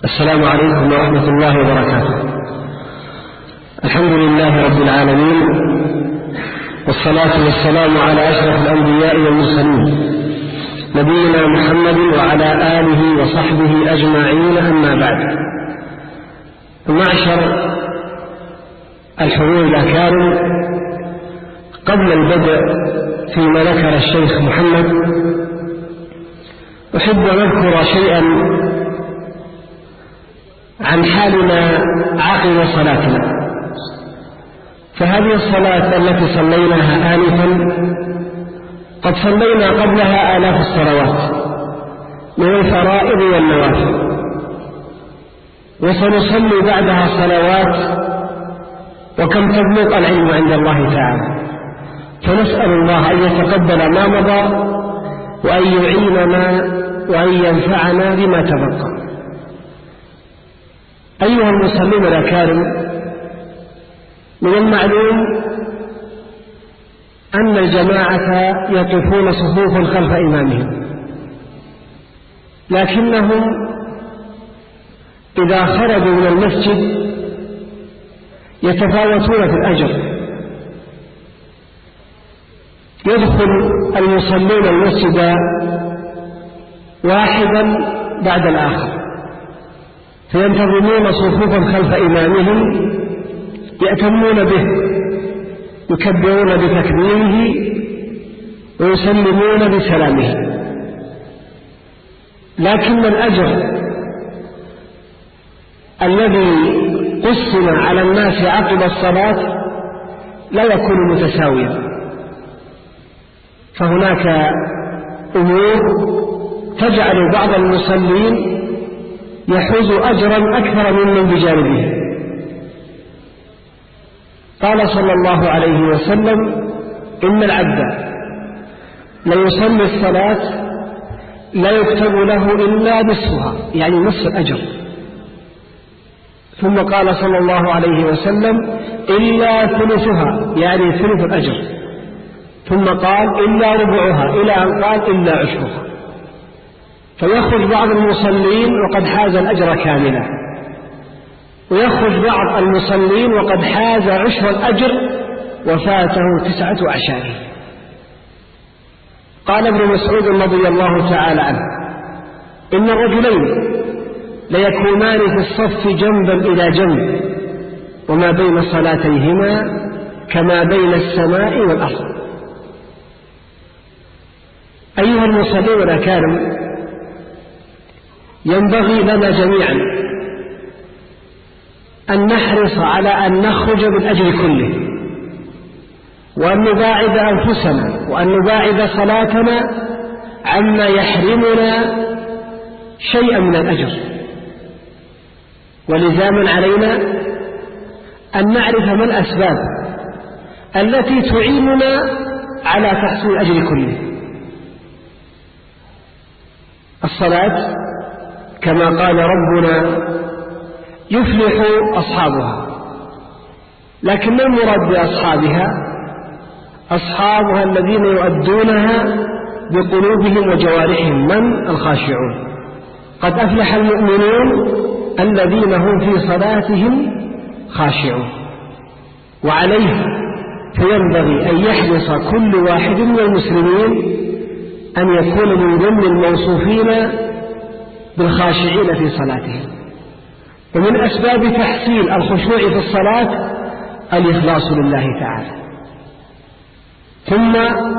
السلام عليكم ورحمة الله وبركاته. الحمد لله رب العالمين، والصلاة والسلام على أشرف الأنبياء والمرسلين نبينا محمد وعلى آله وصحبه أجمعين، أما بعد. معشر الحضور الأكارم، قبل البدء فيما ذكر الشيخ محمد أحب أن أذكر شيئا عن حالنا عقب صلاتنا. فهذه الصلاة التي صليناها آنفا قد صلينا قبلها آلاف الصلوات من الفرائض والنوافل، وسنصلي بعدها صلوات، وكم تبلغ العلم عند الله تعالى. فنسأل الله أن يتقبل ما مضى، وأن يعيننا وأن ينفعنا بما تبقى. أيها المسلمون الأكارم، من المعلوم أن الجماعة يقفون صفوفا خلف إمامهم، لكنهم إذا خرجوا من المسجد يتفاوتون في الأجر. يدخل المصلون المسجد واحدا بعد الآخر، فينتظمون صفوفا خلف إمامهم، يأتمون به، يكبرون بتكبيره ويسلمون بسلامه. لكن الأجر الذي قسم على الناس عقب الصلاة لا يكون متساويا، فهناك أمور تجعل بعض المصلين يحوز أجرا أكثر ممن بجانبه. قال صلى الله عليه وسلم: إن العبد ليصلي الصلاة لا يكتب له إلا نصفها، يعني نصف الأجر. ثم قال صلى الله عليه وسلم: إلا ثلثها، يعني ثلث الأجر. ثم قال: إلا ربعها، إلى أن قال: إلا عشرها. فيخرج بعض المصلين وقد حاز الأجر كاملا، ويخرج بعض المصلين وقد حاز عشر الأجر وفاته 9 أعشاره. قال ابن مسعود رضي الله تعالى عنه: إن الرجلين ليكونان في الصف جنبا إلى جنب، وما بين صلاتيهما كما بين السماء والأرض. أيها المصلين الأكارم، ينبغي لنا جميعا أن نحرص على أن نخرج بالأجر كله، وأن نباعد أنفسنا وأن نباعد صلاتنا عما يحرمنا شيئا من الأجر. ولزاما علينا أن نعرف ما الأسباب التي تعيننا على تحصيل الأجر كله. الصلاة كما قال ربنا يفلح أصحابها، لكن ما المراد بأصحابها؟ أصحابها الذين يؤدونها بقلوبهم وجوارحهم، من؟ الخاشعون. قد أفلح المؤمنون الذين هم في صلاتهم خاشعون. وعليه فينبغي أن يحرص كل واحد من المسلمين أن يكون من ضمن الموصوفين بالخاشعين في صلاتهم. ومن أسباب تحصيل الخشوع في الصلاة الإخلاص لله تعالى، ثم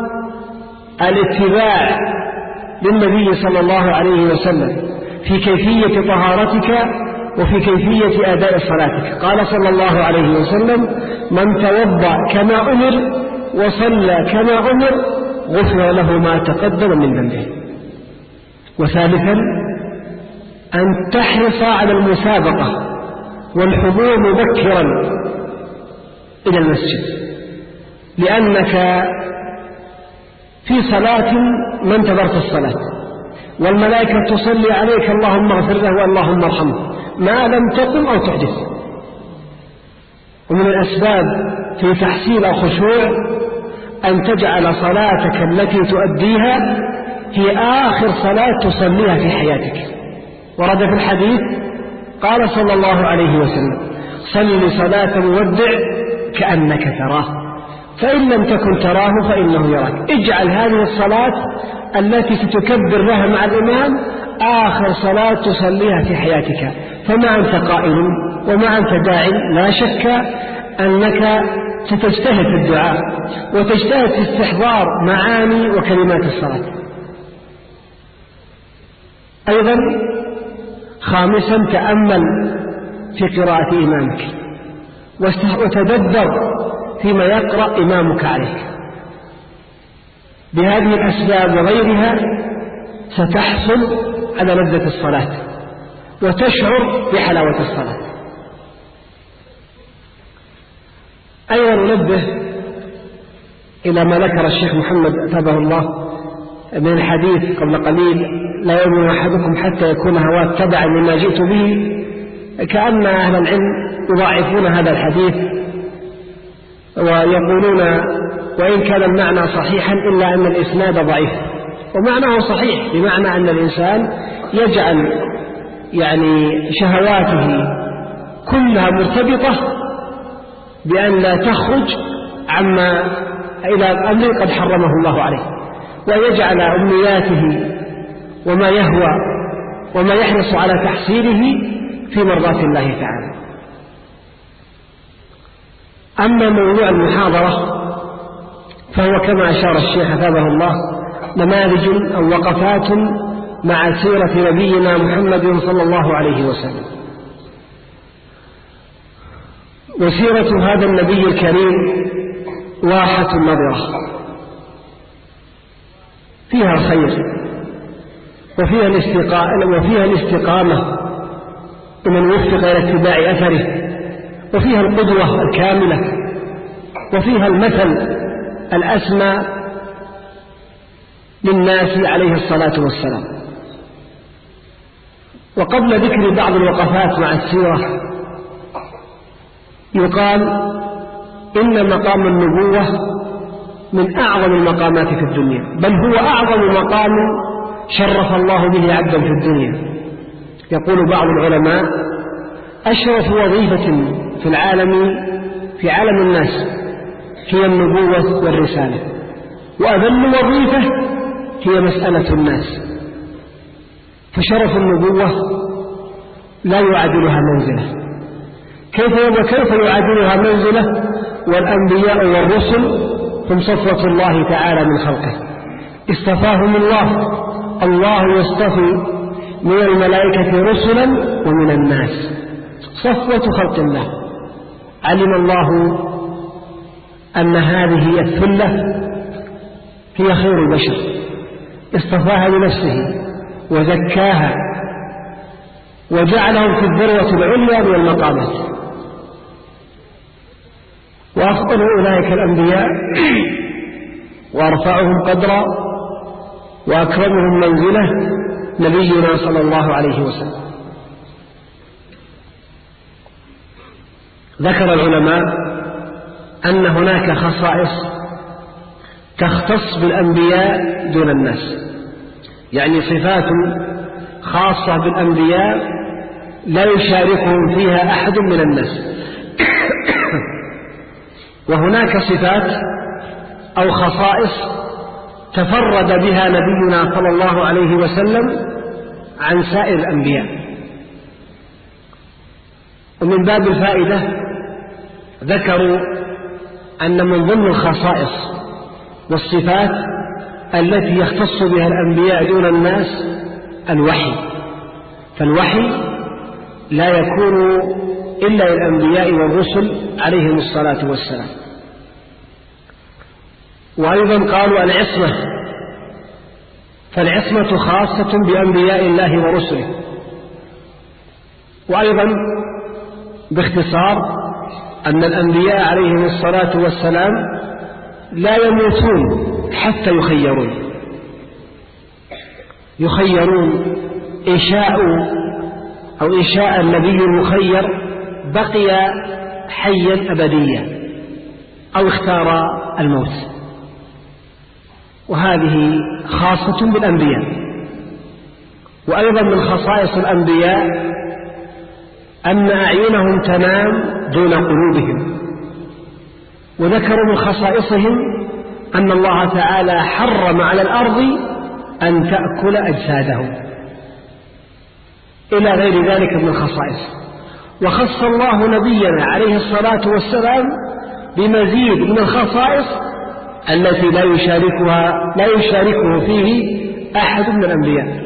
الاتباع للنبي صلى الله عليه وسلم في كيفية طهارتك وفي كيفية أداء صلاتك. قال صلى الله عليه وسلم: من توضأ كما أمر وصلى كما أمر غفر له ما تقدم من ذنبه. وثالثا أن تحرص على المسابقة والحضور مبكرا إلى المسجد، لأنك في صلاة ما انتظرت الصلاة، والملائكة تصلي عليك: اللهم اغفر له واللهم ارحمه، ما لم تقم أو تحدث. ومن الأسباب في تحصيل الخشوع أن تجعل صلاتك التي تؤديها هي آخر صلاة تصليها في حياتك. ورد في الحديث قال صلى الله عليه وسلم: صل صلاة مودع كأنك تراه، فإن لم تكن تراه فإنه يراك. اجعل هذه الصلاة التي ستكبر لها مع الإمام آخر صلاة تصليها في حياتك، فما أنت قائل وما أنت داع، لا شك أنك ستجتهد في الدعاء وتجتهد في استحضار معاني وكلمات الصلاة. أيضا خامسا: تأمل في قراءة إمامك وتدبر فيما يقرأ إمامك عليك. بهذه الأسباب وغيرها ستحصل على لذة الصلاة وتشعر بحلاوة الصلاة. أيضا ننبه إلى ما ذكر الشيخ محمد أثابه الله من الحديث قبل قليل: لا يؤمن أحدكم حتى يكون هواه تبعا لما جئت به. كأن أهل العلم يضاعفون هذا الحديث ويقولون وإن كان المعنى صحيحا إلا أن الإسناد ضعيف، ومعناه صحيح بمعنى أن الإنسان يجعل شهواته كلها مرتبطة بأن لا تخرج عما إلى أمر قد حرمه الله عليه، ويجعل أمنياته وما يهوى وما يحرص على تحصيله في مرضاة الله تعالى. أما موضوع المحاضرة فهو كما أشار الشيخ أثابه الله نماذج أو وقفات مع سيرة نبينا محمد صلى الله عليه وسلم. وسيرة هذا النبي الكريم واحة نظرة، فيها خير وفيها الاستقامة لمن وفق إلى اتباع أثره، وفيها القدوة الكاملة، وفيها المثل الأسمى للناس عليه الصلاة والسلام. وقبل ذكر بعض الوقفات مع السيرة يقال إن مقام النبوة من أعظم المقامات في الدنيا، بل هو أعظم مقام شرف الله به عبدا في الدنيا. يقول بعض العلماء: أشرف وظيفة في عالم الناس هي النبوة والرسالة، وأذل وظيفة هي مسألة الناس. فشرف النبوة لا يعادلها منزلة. كيف يعادلها منزلة والأنبياء والرسل هم صفوة الله تعالى من خلقه، اصطفاهم الله يصطفي من الملائكة رسلا ومن الناس، صفوة خلق الله. علم الله أن هذه الثلة هي خير البشر، اصطفاها لنفسه وزكاها وجعلهم في الذروة العليا من المقامات. وأفضل أولئك الأنبياء وأرفعهم قدرا وأكرمهم منزلة نبينا صلى الله عليه وسلم. ذكر العلماء أن هناك خصائص تختص بالأنبياء دون الناس، يعني صفات خاصة بالأنبياء لا يشاركهم فيها أحد من الناس. وهناك صفات أو خصائص تفرد بها نبينا صلى الله عليه وسلم عن سائر الأنبياء. ومن باب الفائدة ذكروا أن من ضمن الخصائص والصفات التي يختص بها الأنبياء دون الناس الوحي، فالوحي لا يكون إلا للأنبياء والرسل عليهم الصلاة والسلام. وأيضا قالوا العصمة، فالعصمة خاصة بأنبياء الله ورسله. وأيضا باختصار أن الأنبياء عليهم الصلاة والسلام لا يموتون حتى يخيرون إن شاء النبي المخير بقي حيا أبديا أو اختار الموت. وهذه خاصة بالأنبياء. وأيضا من خصائص الأنبياء أن أعينهم تنام دون قلوبهم، وذكروا من خصائصهم أن الله تعالى حرم على الأرض أن تأكل أجسادهم إلى غير ذلك من الخصائص. وخص الله نبينا عليه الصلاة والسلام بمزيد من الخصائص التي لا يشاركه فيه أحد من الأنبياء.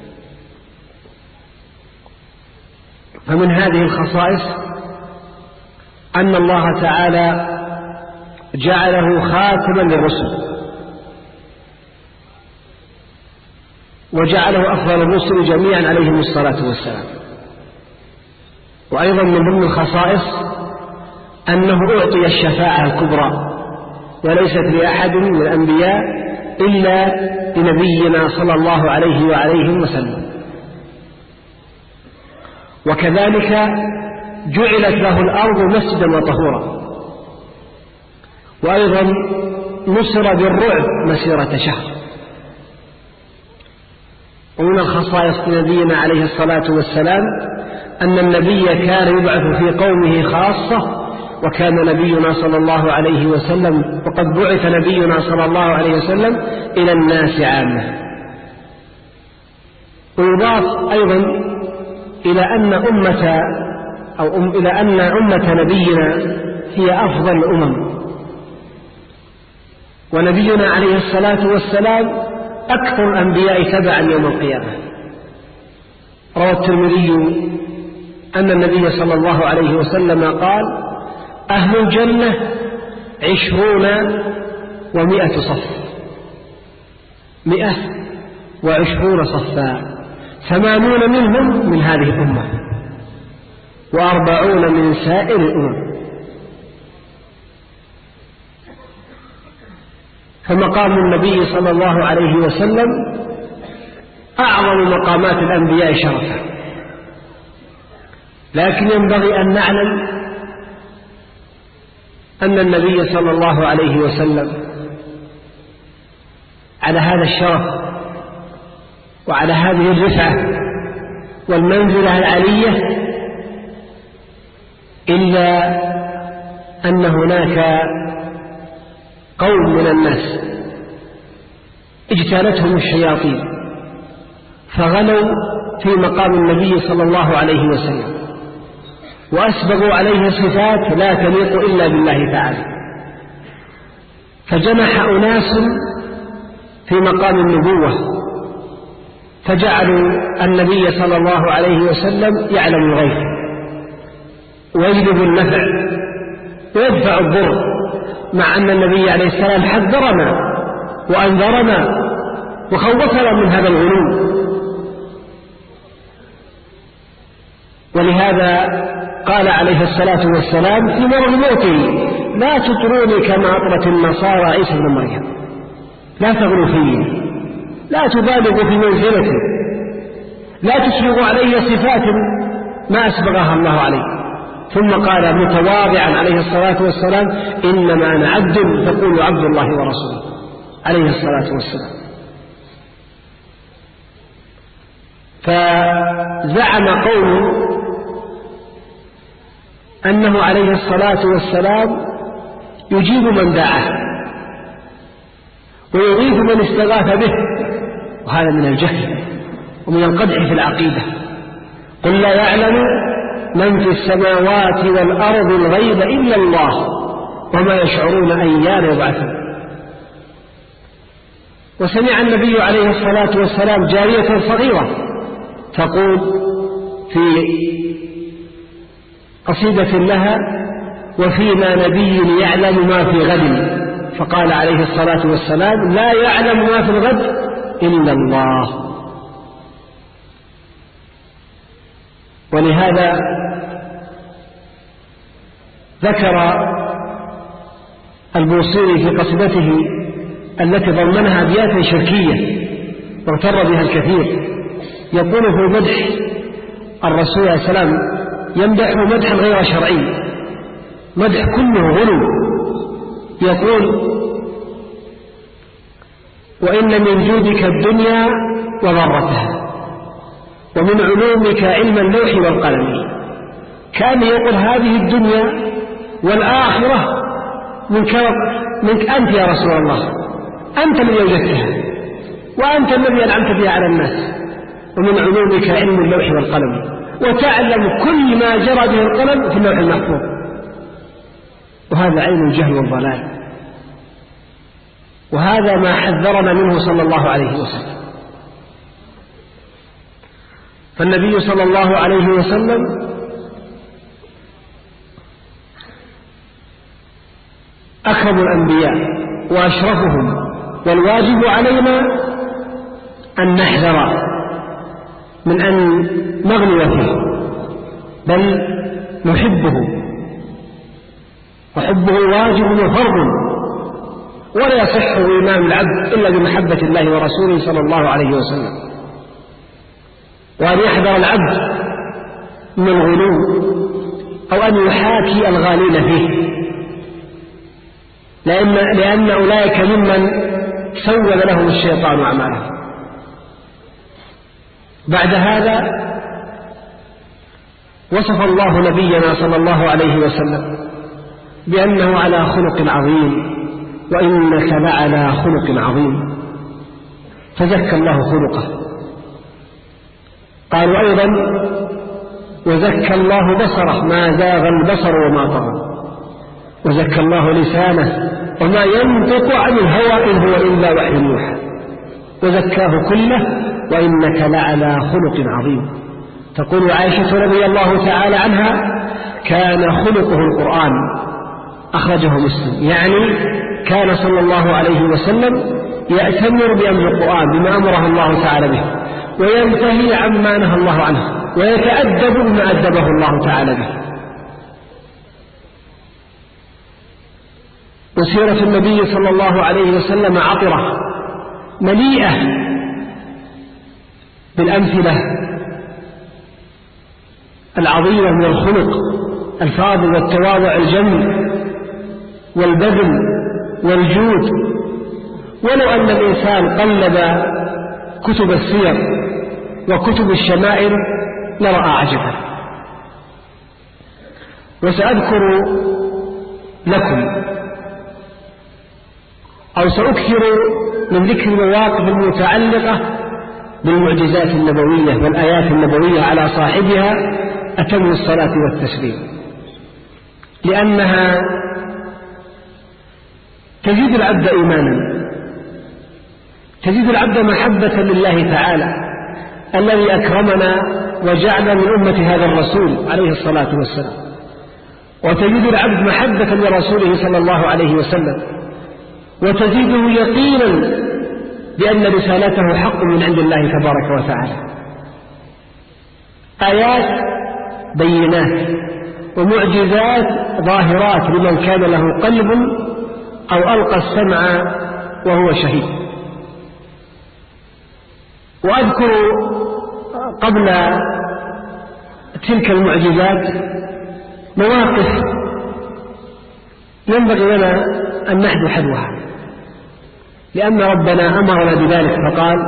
فمن هذه الخصائص أن الله تعالى جعله خاتما للرسل، وجعله أفضل الرسل جميعا عليهم الصلاة والسلام. وأيضا من ضمن الخصائص أنه أعطي الشفاعة الكبرى، وليست لأحد من الأنبياء إلا لنبينا صلى الله عليه وعليه وسلم. وكذلك جعلت له الأرض مسجدا وطهورا، وأيضا نصر بالرعب مسيرة شهر. ومن الخصائص نبينا عليه الصلاة والسلام أن النبي كان يبعث في قومه خاصة، وكان نبينا صلى الله عليه وسلم وقد بعث نبينا صلى الله عليه وسلم إلى الناس عامة. ويضاف أيضا إلى أن أمة نبينا هي أفضل الأمم، ونبينا عليه الصلاة والسلام أكثر الأنبياء تبعا يوم القيامة. روى الترمذي أن النبي صلى الله عليه وسلم قال: أهل الجنة 20 و100 صف، 120 صفا، 80 منهم من هذه الأمة، و40 من سائر الأمم. فمقام النبي صلى الله عليه وسلم أعظم مقامات الأنبياء شرفا. لكن ينبغي أن نعلم أن النبي صلى الله عليه وسلم على هذا الشرف وعلى هذه الرفعة والمنزلة العالية، إلا أن هناك قوم من الناس اجتالتهم الشياطين فغلوا في مقام النبي صلى الله عليه وسلم، وأسبغوا عليه صفات لا تليق إلا بالله تعالى. فجنح أناس في مقام النبوة فجعلوا النبي صلى الله عليه وسلم يعلم الغيب ويجلب النفع ويدفع الضر، مع أن النبي عليه السلام حذرنا وأنذرنا وخوفنا من هذا الغلو. ولهذا قال عليه الصلاة والسلام في مرض موته: لا تطروني كما أطرت النصارى عيسى بن مريم، لا تغلوا فيه، لا تبالغوا في منزلته، لا تسبغوا علي صفات ما أسبغها الله عليه. ثم قال متواضعا عليه الصلاة والسلام: إنما أنا عبد فقولوا عبد الله ورسوله، عليه الصلاة والسلام. فزعم قوم أنه عليه الصلاة والسلام يجيب من دعاه ويغيث من استغاث به، وهذا من الجهل ومن القدح في العقيدة. قل لا يعلم من في السماوات والأرض الغيب إلا الله وما يشعرون أيان يبعثون. وسمع النبي عليه الصلاة والسلام جارية صغيرة تقول في قصيدة لها: وفينا نبي يعلم ما في غد، فقال عليه الصلاة والسلام: لا يعلم ما في الغد إلا الله. ولهذا ذكر البوصيري في قصيدته التي ضمنها أبيات شركية واغتر بها الكثير، يقول في مدح الرسول عليه السلام، يمدح مدحا غير شرعي، مدح كله غلو، يقول: وإن من جودك الدنيا وضرتها، ومن علومك علم اللوح والقلم، كان يقول هذه الدنيا والآخرة منك أنت يا رسول الله، أنت الذي وجدتها وأنت الذي أنعمت بها على الناس، ومن علومك علم اللوح والقلم، وتعلم كل ما جرى به القلم في اللوح المحفوظ، وهذا عين الجهل والضلال، وهذا ما حذرنا منه صلى الله عليه وسلم. فالنبي صلى الله عليه وسلم أكرم الأنبياء وأشرفهم، والواجب علينا أن نحذر من أن نغلو فيه، بل نحبه، وحبه واجب وفرض، ولا يصح إيمان العبد إلا بمحبة الله ورسوله صلى الله عليه وسلم. وأن يحذر العبد من الغلو أو أن يحاكي الغالين فيه، لأن أولئك ممن سول لهم الشيطان أعمالهم. بعد هذا وصف الله نبينا صلى الله عليه وسلم بأنه على خلق عظيم، وإنك لعلى خلق عظيم، فزكى الله خلقه. قالوا أيضا وزكى الله بصره، ما زاغ البصر وما طغى، وزكى الله لسانه وما ينطق عن الهوى إن هو إلا وحي يوحى، وزكاه كله وإنك لعلى خلق عظيم. تقول عائشة رضي الله تعالى عنها كان خلقه القرآن، أخرجه مسلم، يعني كان صلى الله عليه وسلم يأتمر بأمر القرآن بما أمره الله تعالى به، وينتهي عما نهى الله عنه، ويتأدب بما أدبه الله تعالى به. وسيرة النبي صلى الله عليه وسلم عطرة مليئة بالأمثلة العظيمة من الخلق الفاضل والتواضع الجميل والبذل والجود. ولو أن الإنسان قلب كتب السير وكتب الشمائل لرأى عجبا. وسأذكر لكم أو سأكثر من ذكر المواقف المتعلقة بالمعجزات النبوية والآيات النبوية على صاحبها أتم الصلاة والتسليم، لأنها تزيد العبد إيمانا، تزيد العبد محبة لله تعالى الذي أكرمنا وجعل من أمة هذا الرسول عليه الصلاة والسلام، وتزيد العبد محبة لرسوله صلى الله عليه وسلم، وتزيده يقينا بأن رسالته حق من عند الله تبارك وتعالى. آيات بينات ومعجزات ظاهرات لمن كان له قلب أو ألقى السمع وهو شهيد. وأذكر قبل تلك المعجزات مواقف ينبغي لنا أن نحذو حذوها، لأن ربنا أمرنا بذلك فقال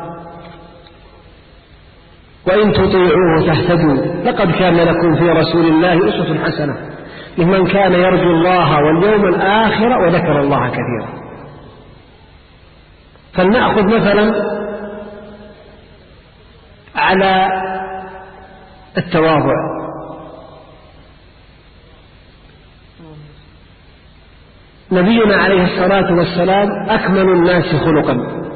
وإن تطيعوه تهتدوا لقد كان لكم في رسول الله أسوة حسنة لمن كان يرجو الله واليوم الآخر وذكر الله كثيرا. فلنأخذ مثلا على التواضع. نبينا عليه الصلاة والسلام أكمل الناس خلقا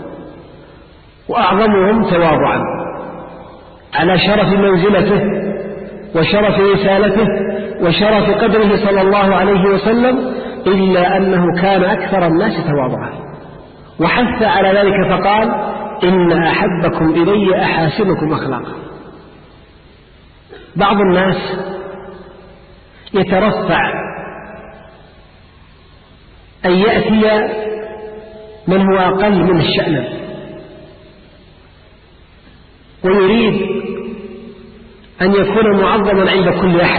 وأعظمهم تواضعا، على شرف منزلته وشرف رسالته وشرف قدره صلى الله عليه وسلم، إلا أنه كان أكثر الناس تواضعا، وحث على ذلك فقال إن أحبكم إلي أحاسنكم أخلاقا. بعض الناس يترفع أن يأتي من هو أقل منه شأنا، ويريد أن يكون معظما عند كل أحد،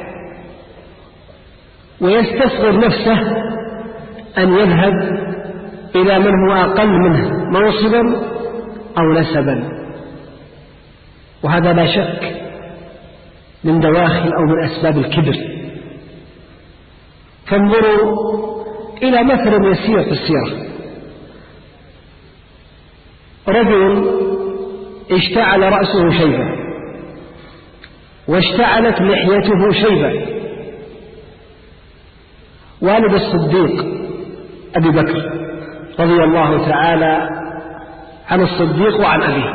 ويستصغر نفسه أن يذهب إلى من هو أقل منه منصبا أو نسبا. وهذا لا شك من دواخل أو من أسباب الكبر. فانظروا إلى مثل يسير في السيرة. رجل اشتعل رأسه شيبا واشتعلت لحيته شيبا، والد الصديق أبي بكر رضي الله تعالى عن الصديق وعن أبيه.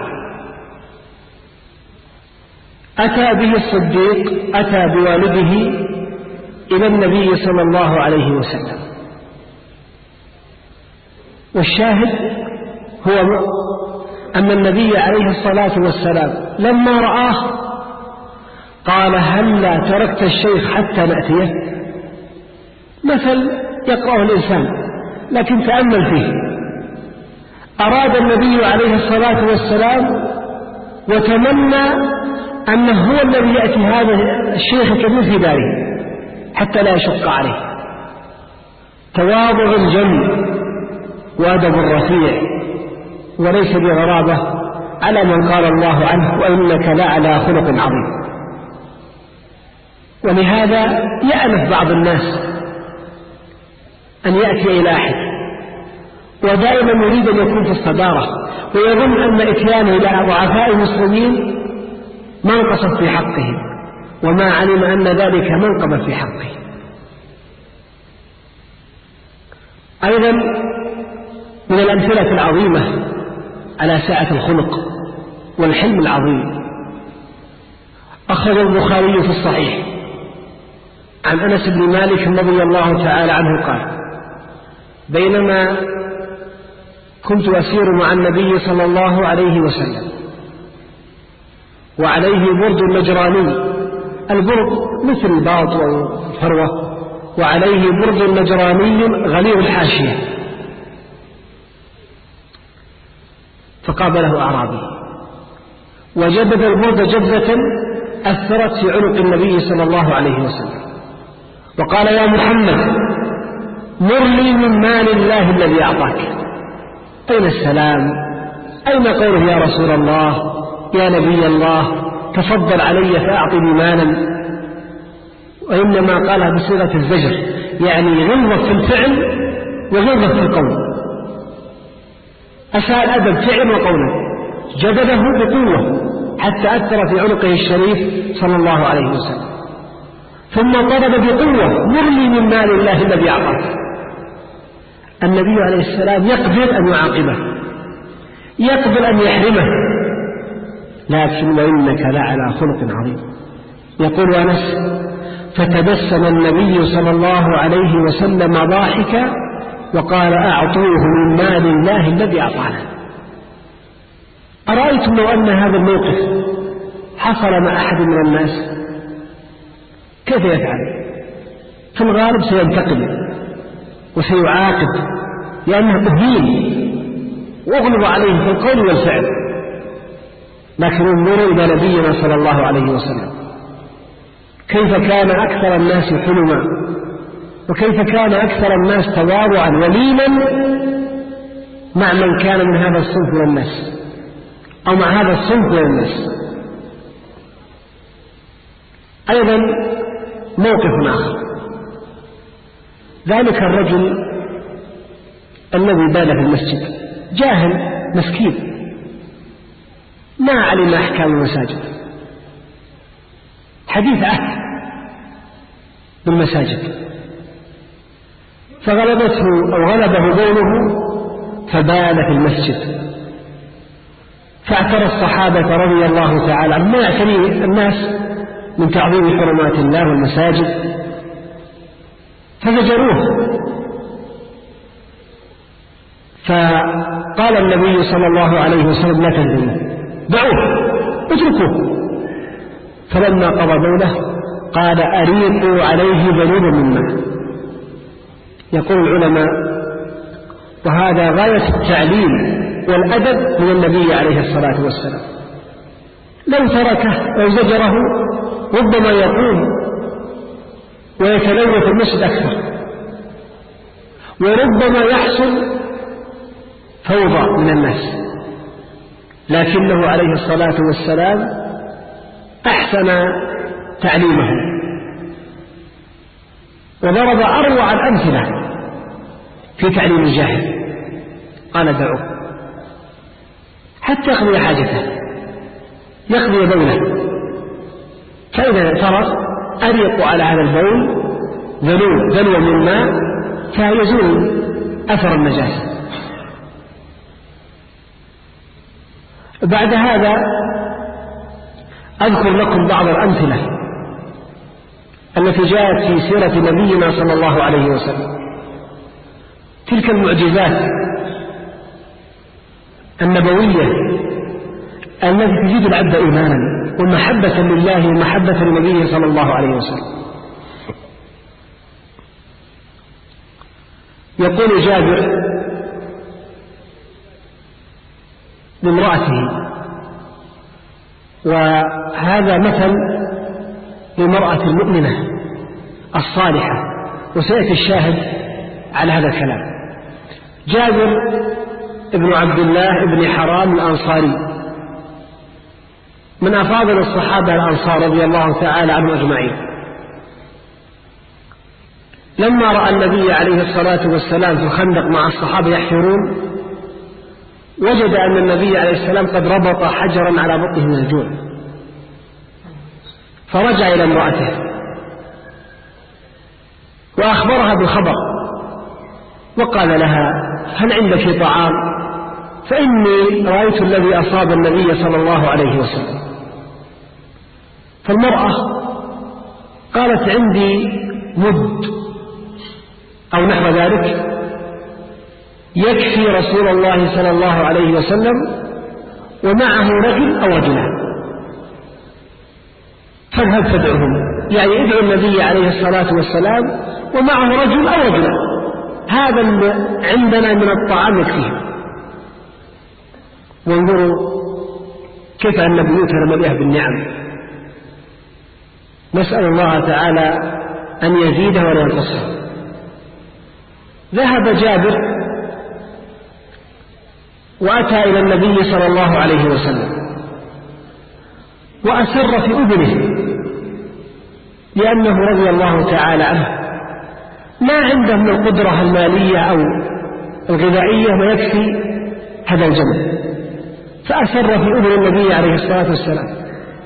أتى به الصديق، أتى بوالده إلى النبي صلى الله عليه وسلم، والشاهد هو أن النبي عليه الصلاة والسلام لما رآه قال: هلا تركت الشيخ حتى نأتيه؟ مثل يقرأه الإنسان، لكن تأمل فيه. أراد النبي عليه الصلاة والسلام وتمنى أنه هو الذي يأتي هذا الشيخ الكبير في داره حتى لا يشق عليه. تواضع جم وأدب رفيع، وليس بغرابة على من قال الله عنه: وإنك لعلى خلق عظيم. ولهذا يأنف بعض الناس أن يأتي إلى أحد، ودائما يريد أن يكون في الصدارة، ويظن أن إتيانه إلى ضعفاء المسلمين منقص في حقهم، وما علم أن ذلك منقب في حقه. أيضا من الأمثلة العظيمة على سعة الخلق والحلم العظيم، أخرج البخاري في الصحيح عن أنس بن مالك رضي الله تعالى عنه قال: بينما كنت أسير مع النبي صلى الله عليه وسلم وعليه برد نجراني، البرد مثل الباط والفروة، وعليه برد نجراني غليظ الحاشية، فقابله أعرابي وجبد البرد جبزة أثرت في عنق النبي صلى الله عليه وسلم، وقال: يا محمد، مر لي من مال الله الذي أعطاك. أين السلام؟ أين قوله يا رسول الله، يا نبي الله، تفضل علي فأعطني مالا؟ وإنما قالها بصيغة الزجر، يعني غلظة في الفعل وغلظة في القول، أساء الأدب فعل وقولا، جبده بقوة حتى أثر في عنقه الشريف صلى الله عليه وسلم، ثم طلب بقوة: مر لي من مال الله الذي أعطاك. النبي عليه السلام يقدر أن يعاقبه، يقدر أن يحرمه، لكن وإنك لعلى خلق عظيم. يقول أنس: فتبسم النبي صلى الله عليه وسلم ضاحكا وقال: أعطوه من مال الله الذي أعطانا. أرأيتم لو أن هذا الموقف حصل مع أحد من الناس كيف يفعل؟ في الغالب سينتقم وسيعاقب، لأنه مهين واغلب عليه في القول والفعل. لكن انظروا إلى نبينا صلى الله عليه وسلم كيف كان أكثر الناس حلما، وكيف كان أكثر الناس تواضعا ولينا مع من كان من هذا الصنف من الناس، أو مع هذا الصنف من الناس. أيضا موقف آخر، ذلك الرجل الذي بال في المسجد، جاهل مسكين ما علم أحكام المساجد، حديث عهد بالمساجد، فغلبته أو غلبه بوله فبال في المسجد، فاعترى الصحابة رضي الله تعالى عنهم ما يعتني الناس من تعظيم حرمات الله والمساجد، فزجروه. فقال النبي صلى الله عليه وسلم: لا تنزلوا، دعوه، اتركوه. فلما قضى بوله قال: أريقوا عليه ذنوبا من ماء. يقول العلماء: وهذا غاية التعليم والأدب من النبي عليه الصلاة والسلام. لو تركه أو زجره ربما يقوم ويتلوث المسجد أكثر، وربما يحصل فوضى من الناس، لكنه عليه الصلاة والسلام أحسن تعليمه، وضرب أروع الأمثلة في تعليم الجاهل. قال دعوه حتى يقضي حاجته، يقضي بوله، فإذا اعترض أريق على هذا البول ذنوب من ماء فيزول أثر النجاسة. بعد هذا أذكر لكم بعض الأمثلة التي جاءت في سيرة نبينا صلى الله عليه وسلم، تلك المعجزات النبوية التي تزيد العبد إيمانا ومحبة لله ومحبة لنبيه صلى الله عليه وسلم. يقول جابر لامرأته، وهذا مثل للمرأة المؤمنة الصالحة، وسيأتي الشاهد على هذا الكلام. جابر ابن عبد الله ابن حرام الأنصاري من أفاضل الصحابة الأنصار رضي الله تعالى عنهم أجمعين، لما رأى النبي عليه الصلاة والسلام في الخندق مع الصحابة يحفرون، وجد أن النبي عليه السلام قد ربط حجرا على بطنه من الجوع، فرجع إلى امرأته وأخبرها بالخبر، وقال لها: هل عندك طعام؟ فإني رأيت الذي أصاب النبي صلى الله عليه وسلم. فالمرأة قالت: عندي مد أو نحو ذلك يكفي رسول الله صلى الله عليه وسلم ومعه رجل أو رجلان، فاذهب فادعهم، يعني ادعو النبي عليه الصلاة والسلام ومعه رجل أو رجلان، هذا عندنا من الطعام يكفيه. وانظروا كيف أن بيوتنا مليئة بالنعم، نسأل الله تعالى أن يزيده ولا ينقصه. ذهب جابر وأتى إلى النبي صلى الله عليه وسلم وأسر في أذنه، لأنه رضي الله تعالى عنه ما عنده من القدرة المالية أو الغذائية ما يكفي هذا الجمع، فأسر في أذن النبي عليه الصلاة والسلام،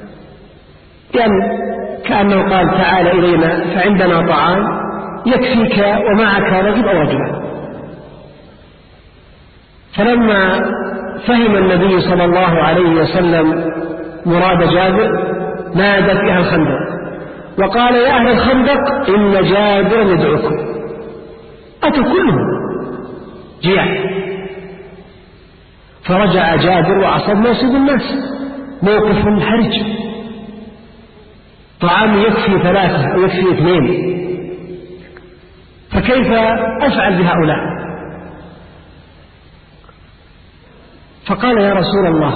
كأنه قال: تعال إلينا فعندنا طعام يكفيك ومعك رجل أو رجلان. فلما فهم النبي صلى الله عليه وسلم مراد جابر نادى في أهل الخندق وقال: يا أهل الخندق إن جابر يدعوكم. أتوا كلهم جياع، فرجع جابر وعصب ناصب الناس، موقف حرج، طعام يكفي 3 أو يكفي 2، فكيف أفعل بهؤلاء؟ فقال: يا رسول الله،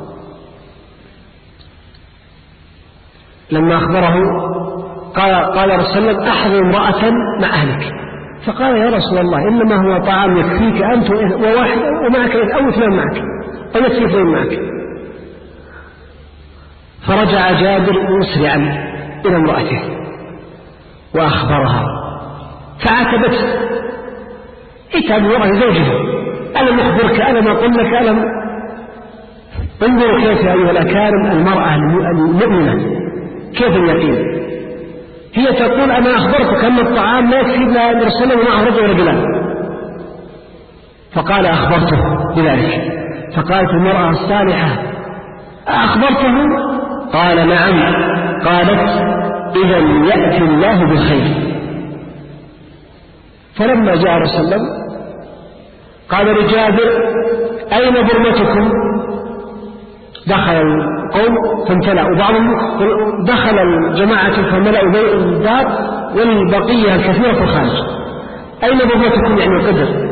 لما أخبره قال رسول الله: أحضر امرأة مع أهلك. فقال: يا رسول الله، إنما هو طعام يكفيك أنت وواحد ومعك أو 2 معك أو يكفي 2 معك. فرجع جابر مسرعا إلى امرأته وأخبرها، فعاتبته: اتعب وراء زوجها، ألم أخبرك، ألم أقول لك، ألم. انظروا كيف أيها الأكارم المرأة المؤمنة، كيف اليقين. هي تقول: أنا أخبرتك أن الطعام لا يكفي إلا أن رسول الله معه رجل ورجلان. فقال: أخبرته بذلك. فقالت المرأة الصالحة: أخبرته؟ قال: نعم. قالت: إذا يأتي الله بالخير. فلما جاء رسول الله قال لجابر: أين برمتكم؟ دخل القوم فامتلأوا، وبعضهم دخل الجماعة فملأوا الدار والبقية الكثيرة في الخارج. أين برمتكم؟ يعني القدر.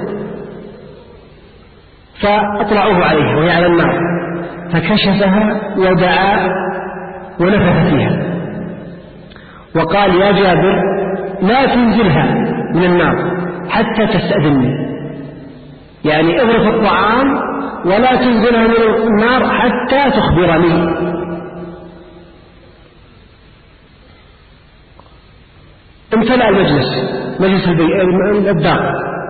فأطلعوه عليه وهي على النار، فكشفها ودعا ونفث فيها وقال: يا جابر، لا تنزلها من النار حتى تستأذنني، يعني اغرف الطعام ولا تنزلها من النار حتى تخبرني. امتلأ مجلس الدار.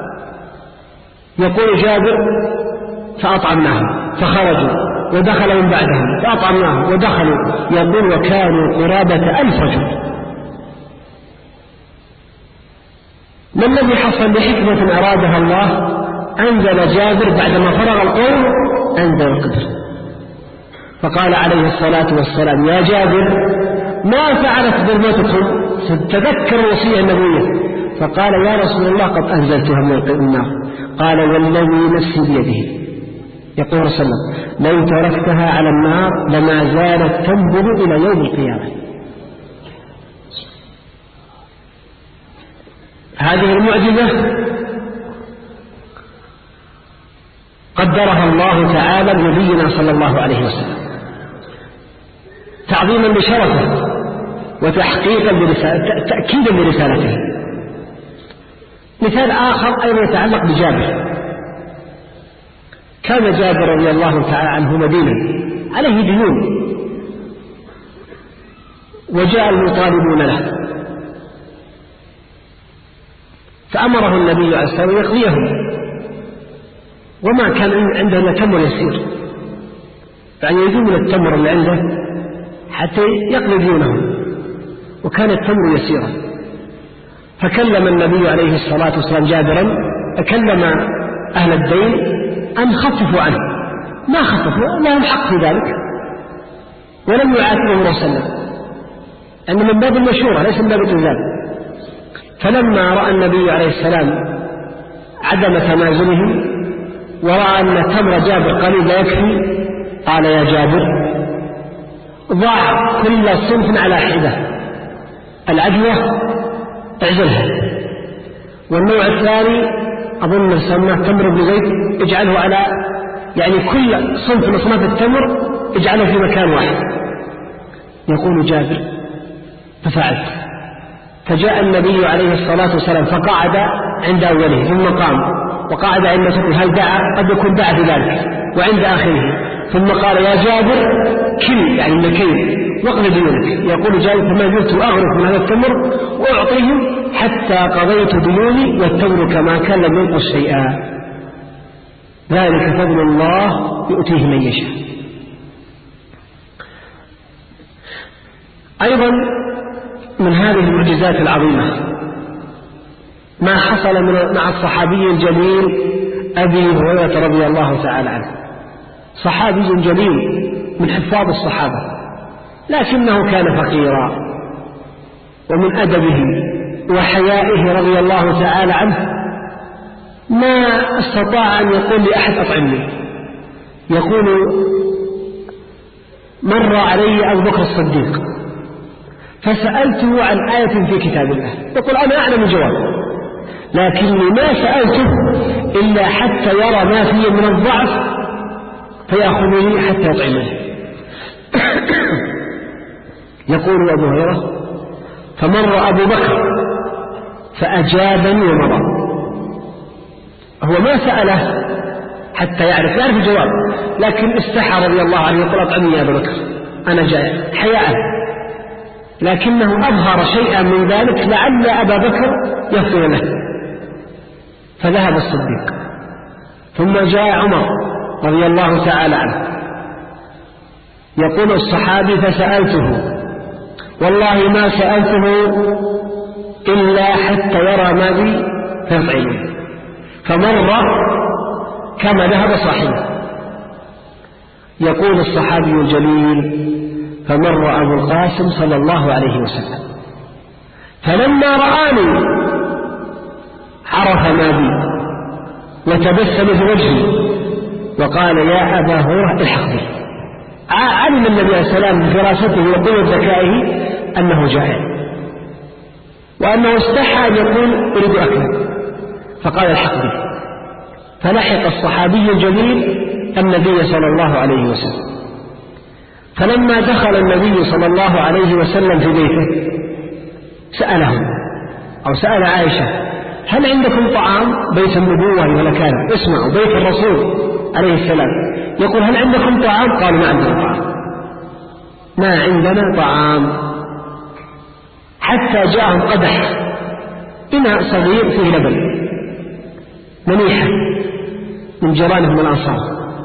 يقول جابر فأطعمناهم فخرجوا ودخل من بعدهم فأطعمناهم ودخلوا. يقول وكانوا قرابة 1000 رجل. ما الذي حصل لحكمة أرادها الله؟ أنزل جابر بعدما فرغ القوم أنزل القدر، فقال عليه الصلاة والسلام يا جابر ما فعلت ظلمتكم؟ تذكر الوصية النبوية. فقال يا رسول الله قد أنزلتها من النار. قال والذي نفسي بيده يقول صلى الله عليه وسلم لو تركتها على النار لما زالت تنبض إلى يوم القيامة. هذه المعجزة قدرها الله تعالى لنبينا صلى الله عليه وسلم تعظيما لشرفه وتحقيقا تأكيدا لرسالته. مثال آخر أيضا يتعلق بجابر. كان جابر رضي الله تعالى عنه مدينا عليه ديون، وجاء المطالبون له فأمره النبي عليه الصلاة والسلام يقضيهم، وما كان عنده إلا تمر يسير، يعني يجيب من التمر اللي عنده حتى يقضي ديونهم، وكان التمر يسيرا. فكلم النبي عليه الصلاة والسلام جابرا، أكلم أهل الدين أن خففوا عنه، ما خففوا، لهم حق في ذلك، ولم يعاتبهم رسلا، أن من باب المشورة ليس من باب الإنزال. فلما رأى النبي عليه السلام عدم تنازله ورأى أن تمر جابر قليل لا يكفي، قال يا جابر ضع كل صنف على حدة، العجوة اعزلها، والنوع الثاني أظن سماه تمر بن زيد اجعله على، يعني كل صنف من أصناف التمر اجعله في مكان واحد. يقول جابر ففعلت، فجاء النبي عليه الصلاة والسلام فقعد عند أوله ثم قام وقعد عند سكه، هل دعا؟ قد يكون دعا بذلك، وعند آخره ثم قال يا جابر كل، يعني من الكيل واقض ديونك. يقول جابر فما زلت أغرف من هذا التمر وأعطيهم حتى قضيت ديوني والتمر كما كان لم ينقص شيئا. ذلك فضل الله يؤتيه من يشاء. أيضا من هذه المعجزات العظيمة ما حصل مع الصحابي الجليل أبي هريرة رضي الله تعالى عنه. صحابي جليل من حفاظ الصحابة، لكنه كان فقيرا، ومن أدبه وحيائه رضي الله تعالى عنه ما استطاع أن يقول لأحد أطعمني. يقول مر علي أبو بكر الصديق فسألته عن آية في كتاب الله، يقول أنا أعلم الجواب، لكني ما سألته إلا حتى يرى ما فيه من الضعف فيأخذني حتى يطعمني. يقول أبو هريرة فمر أبو بكر فأجابني ومضى. هو ما سأله حتى يعرف الجواب، لكن استحى رضي الله عنه يقول أطعمني يا أبو بكر أنا جاء حياء، لكنه أظهر شيئا من ذلك لعل أبا بكر يغفر له. فذهب الصديق، ثم جاء عمر رضي الله تعالى عنه. يقول الصحابي فسألته والله ما سألته إلا حتى يرى ما بي فيطعمني، فمر كما ذهب صاحبه. يقول الصحابي الجليل فمر أبو القاسم صلى الله عليه وسلم فلما رآني عرف ما بي وتبسم في وجهي وقال يا أبا هريرة الحق بي. علم النبي عليه السلام بفراسته وقوة ذكائه أنه جائع، وأنه استحى أن يقول أريد أكلا، فقال الحق بي. فلحق الصحابي الجليل النبي صلى الله عليه وسلم. فلما دخل النبي صلى الله عليه وسلم في بيته سألهم أو سأل عائشة هل عندكم طعام؟ بيت النبوة ولا كان اسمعوا بيت الرسول عليه السلام. يقول هل عندكم طعام؟ قالوا ما عندنا طعام، ما عندنا طعام، حتى جاءهم قدح إناء صغير فيه لبن، منيحة من جيرانهم الأنصار.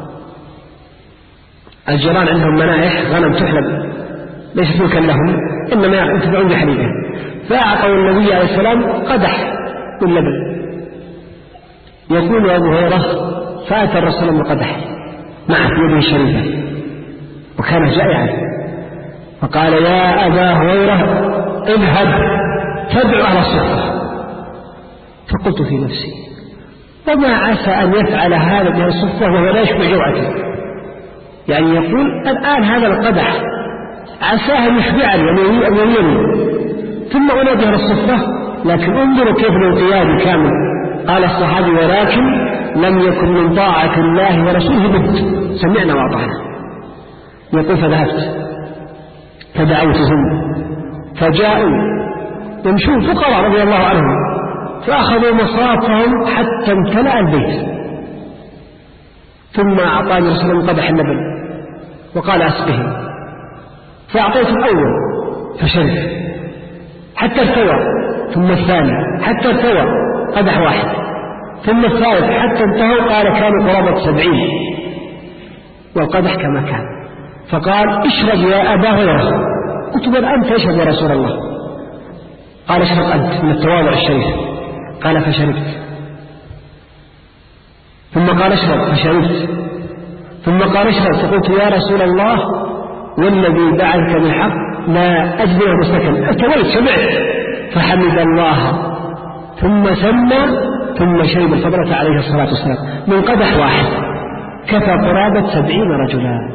الجيران عندهم منائح غنم تحلب ليست ملكا لهم، إنما ينتفعون بحليبها، فأعطوا النبي عليه السلام قدح من لبن. يقول أبو هريرة: فأتى الرسول بقدح معه في يده الشريفة وكان جائعا، فقال: يا أبا هريرة اذهب تدعو على الصفة. فقلت في نفسي: وما عسى أن يفعل هذا بها الصفة وهو لا يشبع جوعته؟ يعني يقول الآن هذا القدح عساه أن يشبعني أن يميني ثم أنادي على الصفة، لكن انظروا كيف الانقياد كامل. قال الصحابي: ولكن لم يكن من طاعة الله ورسوله بد، سمعنا وأطعنا. يقول: فذهبت فدعوتهم فجاءوا يمشون فقراء رضي الله عنهم، فأخذوا مصافهم حتى امتلأ البيت، ثم أعطاني رسول الله قدح اللبن وقال: أسقهم. فأعطيت الأول فشرب حتى ارتوى، ثم الثاني حتى ارتوى قدح واحد، ثم الثالث حتى انتهوا. قال: كانوا قرابة 70 والقدح كما كان. فقال: اشرب يا أبا هريرة. قلت: بل أنت اشرب يا رسول الله. قال: اشرب أنت، من التواضع الشريف. قال: فشربت. ثم قال: اشرب، فشربت. ثم قال: اشرب. فقلت: يا رسول الله والذي بعثك بالحق لا أجد له مسكن، ارتويت شبعت. فحمد الله ثم سمى ثم شرب الفضلة عليه الصلاة والسلام من قدح واحد، كفى قرابة 70 رجلا.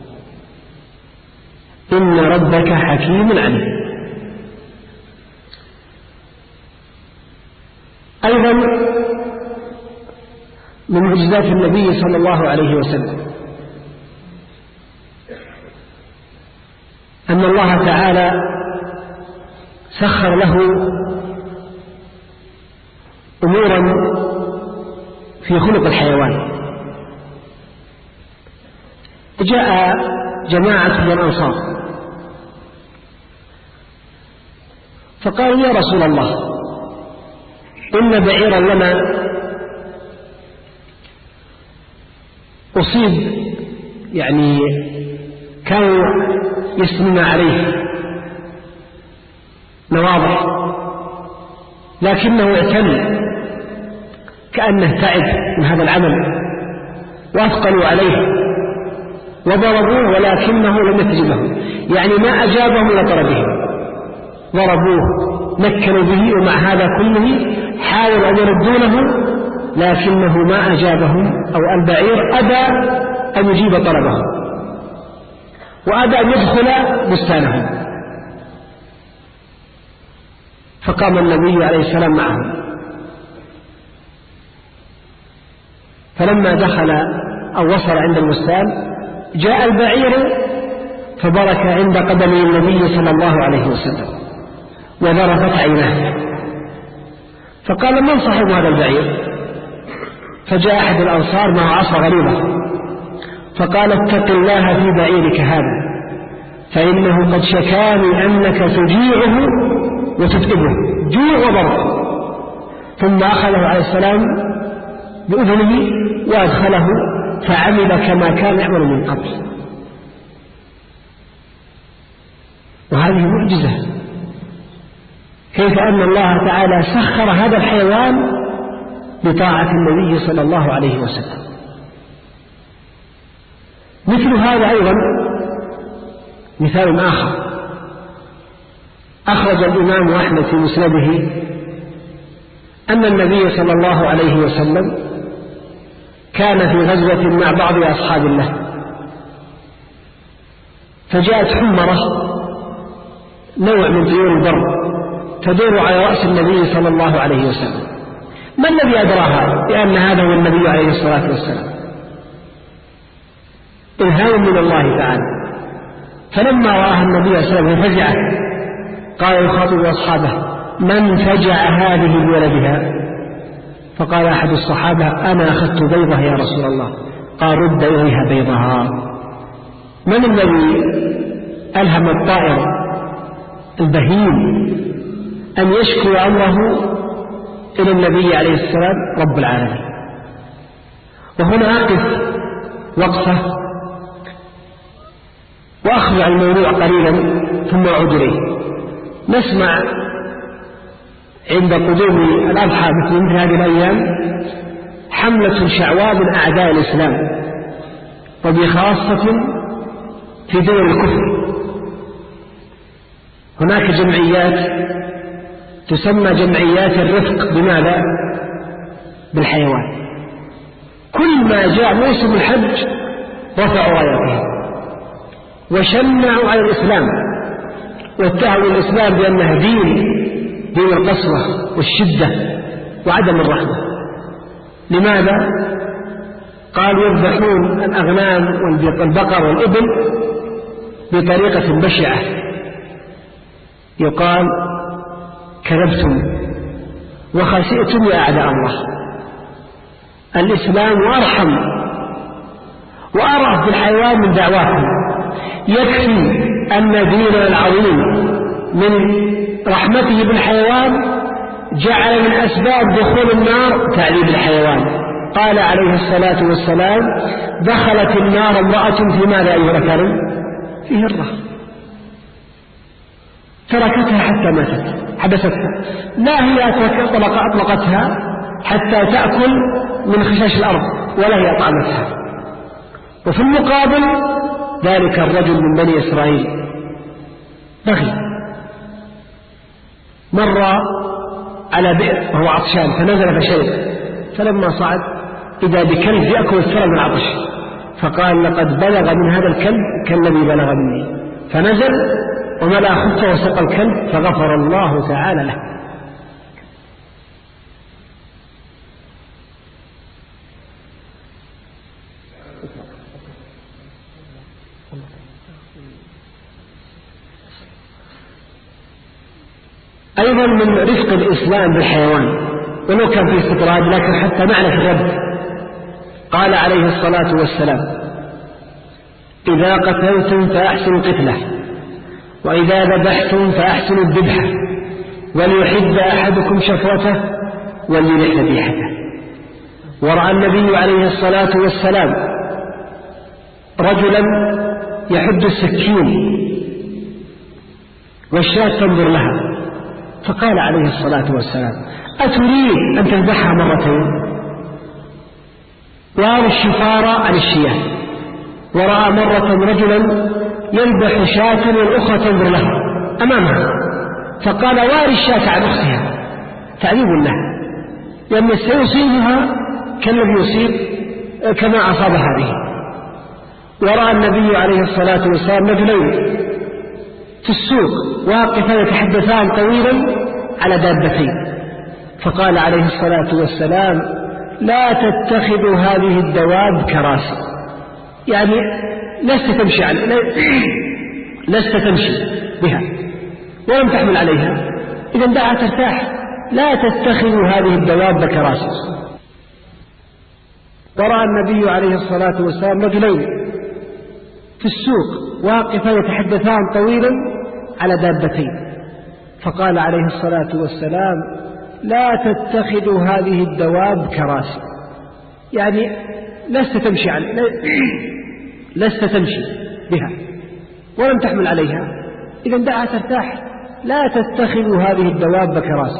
إن ربك حكيم عليم. أيضا من معجزات النبي صلى الله عليه وسلم أن الله تعالى سخر له أمورا في خلق الحيوان. جاء جماعة من الأنصار فقالوا: يا رسول الله إن بعيرا لنا أصيب، يعني كانوا يسمون عليه نواضح، لكنه اعتل كأنه تعب من هذا العمل، وأثقلوا عليه وضربوه ولكنه لم يستجب لهم، يعني ما أجابهم إلى طلبهم، ضربوه نكلوا به، ومع هذا كله حاولوا أن يردونه لكنه ما أجابهم، أو البعير أبى أن يجيب طلبهم وأبى أن يدخل بستانهم. فقام النبي عليه السلام معهم، فلما دخل أو وصل عند البستان جاء البعير فبرك عند قدمي النبي صلى الله عليه وسلم وذرفت عيناه، فقال: من صاحب هذا البعير؟ فجاء أحد الأنصار مع عصا غليظة فقال: اتق الله في بعيرك هذا، فإنه قد شكاني أنك تجيعه وتتعبه، جوع وضرب. ثم أخذه عليه السلام بأذنه وأدخله فعمل كما كان يعمل من قبل. وهذه معجزة، كيف أن الله تعالى سخر هذا الحيوان بطاعة النبي صلى الله عليه وسلم. مثل هذا أيضا مثال آخر أخرج الإمام أحمد في مسنده أن النبي صلى الله عليه وسلم كان في غزوة مع بعض أصحاب الله، فجاءت حمرة نوع من طيور البر تدور على رأس النبي صلى الله عليه وسلم. ما الذي أدراها بأن هذا هو النبي عليه الصلاة والسلام؟ إلهام من الله تعالى. فلما رآها النبي صلى الله عليه وسلم فزع، قال يخاطب أصحابه: من فجع هذه بولدها؟ فقال أحد الصحابة: أنا أخذت بيضة يا رسول الله. قال: رد إليها بيضها. من الذي ألهم الطائر البهيم أن يشكو أمره إلى النبي عليه السلام رب العالمين. وهنا أقف وقفة وأخضع الموضوع قليلا ثم أعود إليه. نسمع عند قدوم الأضحى مثل هذه الأيام حملة شعواء من أعداء الإسلام، وبخاصة في دول الكفر. هناك جمعيات تسمى جمعيات الرفق. بماذا؟ بالحيوان. كل ما جاء موسم الحج رفعوا رايتهم وشنعوا على الإسلام واتهموا الإسلام بأنه دين القسوة والشدة وعدم الرحمة. لماذا؟ قالوا يذبحون الأغنام والبقر والإبل بطريقة بشعة. يقال كذبتم وخسئتم يا أعداء الله. الإسلام أرحم وأرأف بالحيوان من دعواكم. يكفي أن ديننا العظيم من رحمته بالحيوان جعل من أسباب دخول النار تعذيب الحيوان. قال عليه الصلاة والسلام: دخلت النار امرأة في ماذا أيها الكريم؟ في هرة، تركتها حتى ماتت، حبستها. لا هي أطلقتها حتى تأكل من خشاش الأرض ولا هي أطعمتها. وفي المقابل ذلك الرجل من بني إسرائيل بغي، مر على بئر وهو عطشان فنزل فشرب، فلما صعد إذا بكلب يأكل الثرى من العطش، فقال: لقد بلغ من هذا الكلب كالذي بلغ مني. فنزل وملأ خفه وسقى الكلب فغفر الله تعالى له. أيضا من رفق الإسلام بالحيوان، ولو كان في استطراد لكن حتى نعرف الرد. قال عليه الصلاة والسلام: إذا قتلتم فأحسنوا قتله، وإذا ذبحتم فأحسنوا الذبحة، وليحد أحدكم شفرته وليرح ذبيحته. ورأى النبي عليه الصلاة والسلام رجلا يحد السكين والشاة تنظر لها، فقال عليه الصلاة والسلام: أتريد أن تذبحها مرتين؟ وارى الشفار عن الشياه. ورأى مرة رجلا يذبح شاة والأخرى تنظر لها أمامها، فقال: واري الشاة عن أختها، تعذيب لها، لأن سيصيبها كالذي يصيب كما أصاب هذه. ورأى النبي عليه الصلاة والسلام رجلين في السوق واقفا يتحدثان طويلا على دابتين، فقال عليه الصلاة والسلام: لا تتخذوا هذه الدواب كراسي، يعني لست تمشي بها ولم تحمل عليها، إذا دعها ترتاح. لا تتخذوا هذه الدواب كراسي. ورأى النبي عليه الصلاة والسلام رجلين في السوق واقفا يتحدثان طويلا على دابتين، فقال عليه الصلاة والسلام: لا تتخذوا هذه الدواب كراسي، يعني لست تمشي بها ولم تحمل عليها، إذا دعها ترتاح. لا تتخذوا هذه الدواب كراسي.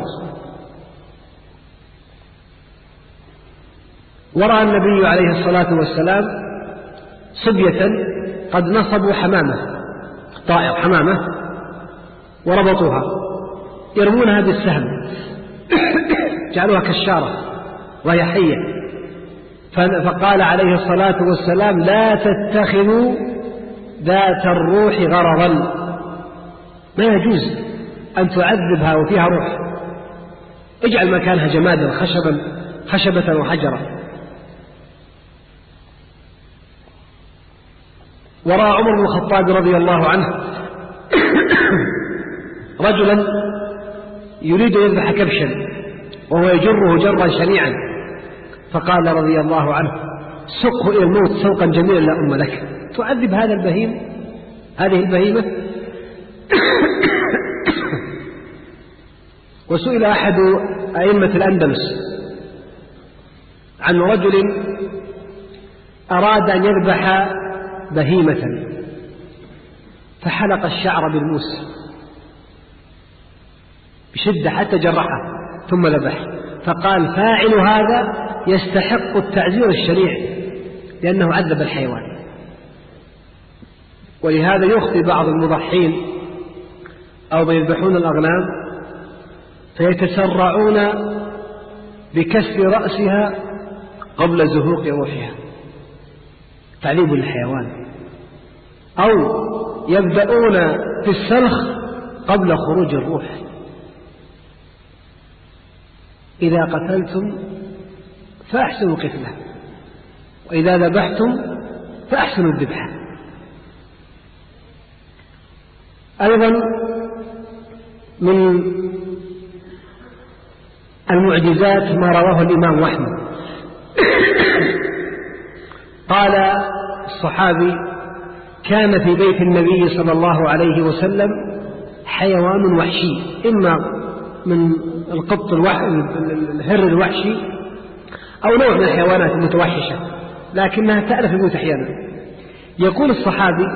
ورأى النبي عليه الصلاة والسلام صبية قد نصبوا طائر حمامة وربطوها يرمونها بالسهم، جعلوها كالشارة وهي حية. فقال عليه الصلاة والسلام: لا تتخذوا ذات الروح غرضا، ما يجوز أن تعذبها وفيها روح، اجعل مكانها جمادا خشبة وحجرة. ورأى عمر بن الخطاب رضي الله عنه رجلا يريد أن يذبح كبشا وهو يجره جرا شنيعا، فقال رضي الله عنه: سقه إلى الموت سوقا جميلا لا أم لك. تعذب هذه البهيمة. وسئل أحد أئمة الأندلس عن رجل أراد أن يذبح بهيمة فحلق الشعر بالموس بشدة حتى جرحه ثم ذبح، فقال فاعل هذا يستحق التعزير الشريع لأنه عذب الحيوان. ولهذا يخطي بعض المضحين أو يذبحون الأغنام فيتسرعون بكسر رأسها قبل زهوق روحها تعذيب للحيوان، أو يبدأون في السلخ قبل خروج الروح. إذا قتلتم فأحسنوا القتلة، وإذا ذبحتم فأحسنوا الذبحة. أيضا من المعجزات ما رواه الإمام أحمد قال الصحابي كان في بيت النبي صلى الله عليه وسلم حيوان وحشي، إما من القط الهر الوحشي أو نوع من الحيوانات المتوحشة لكنها تألف الموت أحيانا. يقول الصحابي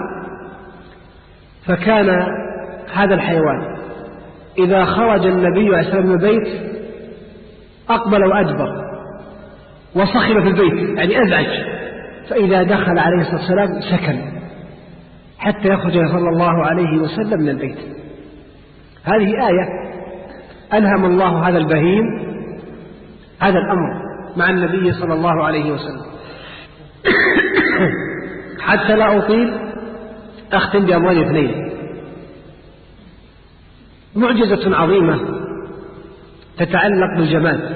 فكان هذا الحيوان إذا خرج النبي عليه الصلاة والسلام من البيت أقبل وأدبر وصخب في البيت يعني أزعج، فإذا دخل عليه الصلاة والسلام سكن حتى يخرج صلى الله عليه وسلم من البيت. هذه آية ألهم الله هذا البهيم هذا الأمر مع النبي صلى الله عليه وسلم. حتى لا أطيل أختم بأمرين اثنين. معجزة عظيمة تتعلق بالجماد.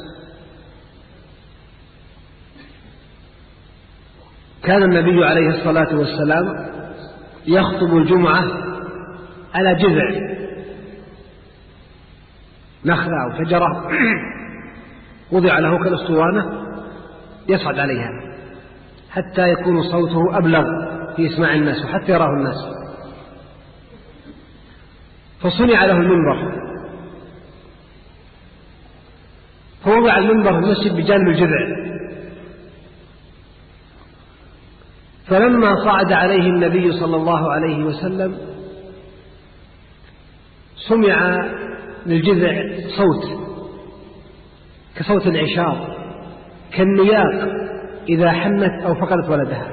كان النبي عليه الصلاة والسلام يخطب الجمعة على جذع نخلة أو شجرة وضع له كالأسطوانة يصعد عليها حتى يكون صوته أبلغ في إسماع الناس وحتى يراه الناس. فصنع له المنبر، فوضع المنبر في المسجد بجانب الجذع. فلما صعد عليه النبي صلى الله عليه وسلم سمع للجذع صوت كصوت العشار كالنياق إذا حنت أو فقدت ولدها،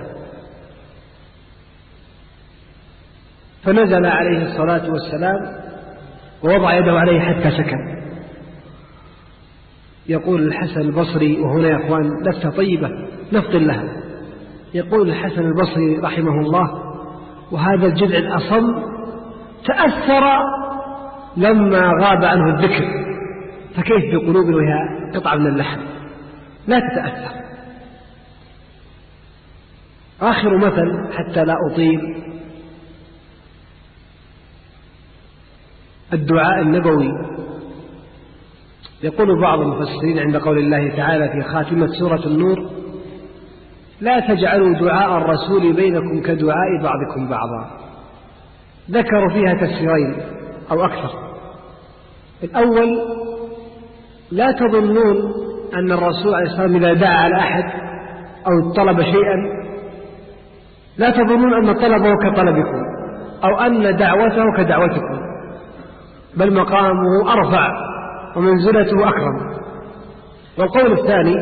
فنزل عليه الصلاة والسلام ووضع يده عليه حتى سكن. يقول الحسن البصري، وهنا يا أخوان لفتة طيبة نفضل لها، يقول الحسن البصري رحمه الله وهذا الجذع الأصم تأثر لما غاب عنه الذكر، فكيف بقلوب وهي قطعة من اللحم لا تتأثر. آخر مثل حتى لا أطيل، الدعاء النبوي. يقول بعض المفسرين عند قول الله تعالى في خاتمة سورة النور لا تجعلوا دعاء الرسول بينكم كدعاء بعضكم بعضا. ذكروا فيها تفسيرين أو أكثر. الأول لا تظنون أن الرسول عليه الصلاة والسلام إذا دعا على أحد أو طلب شيئا لا تظنون أن طلبه كطلبكم أو أن دعوته كدعوتكم، بل مقامه أرفع ومنزلته أكرم. والقول الثاني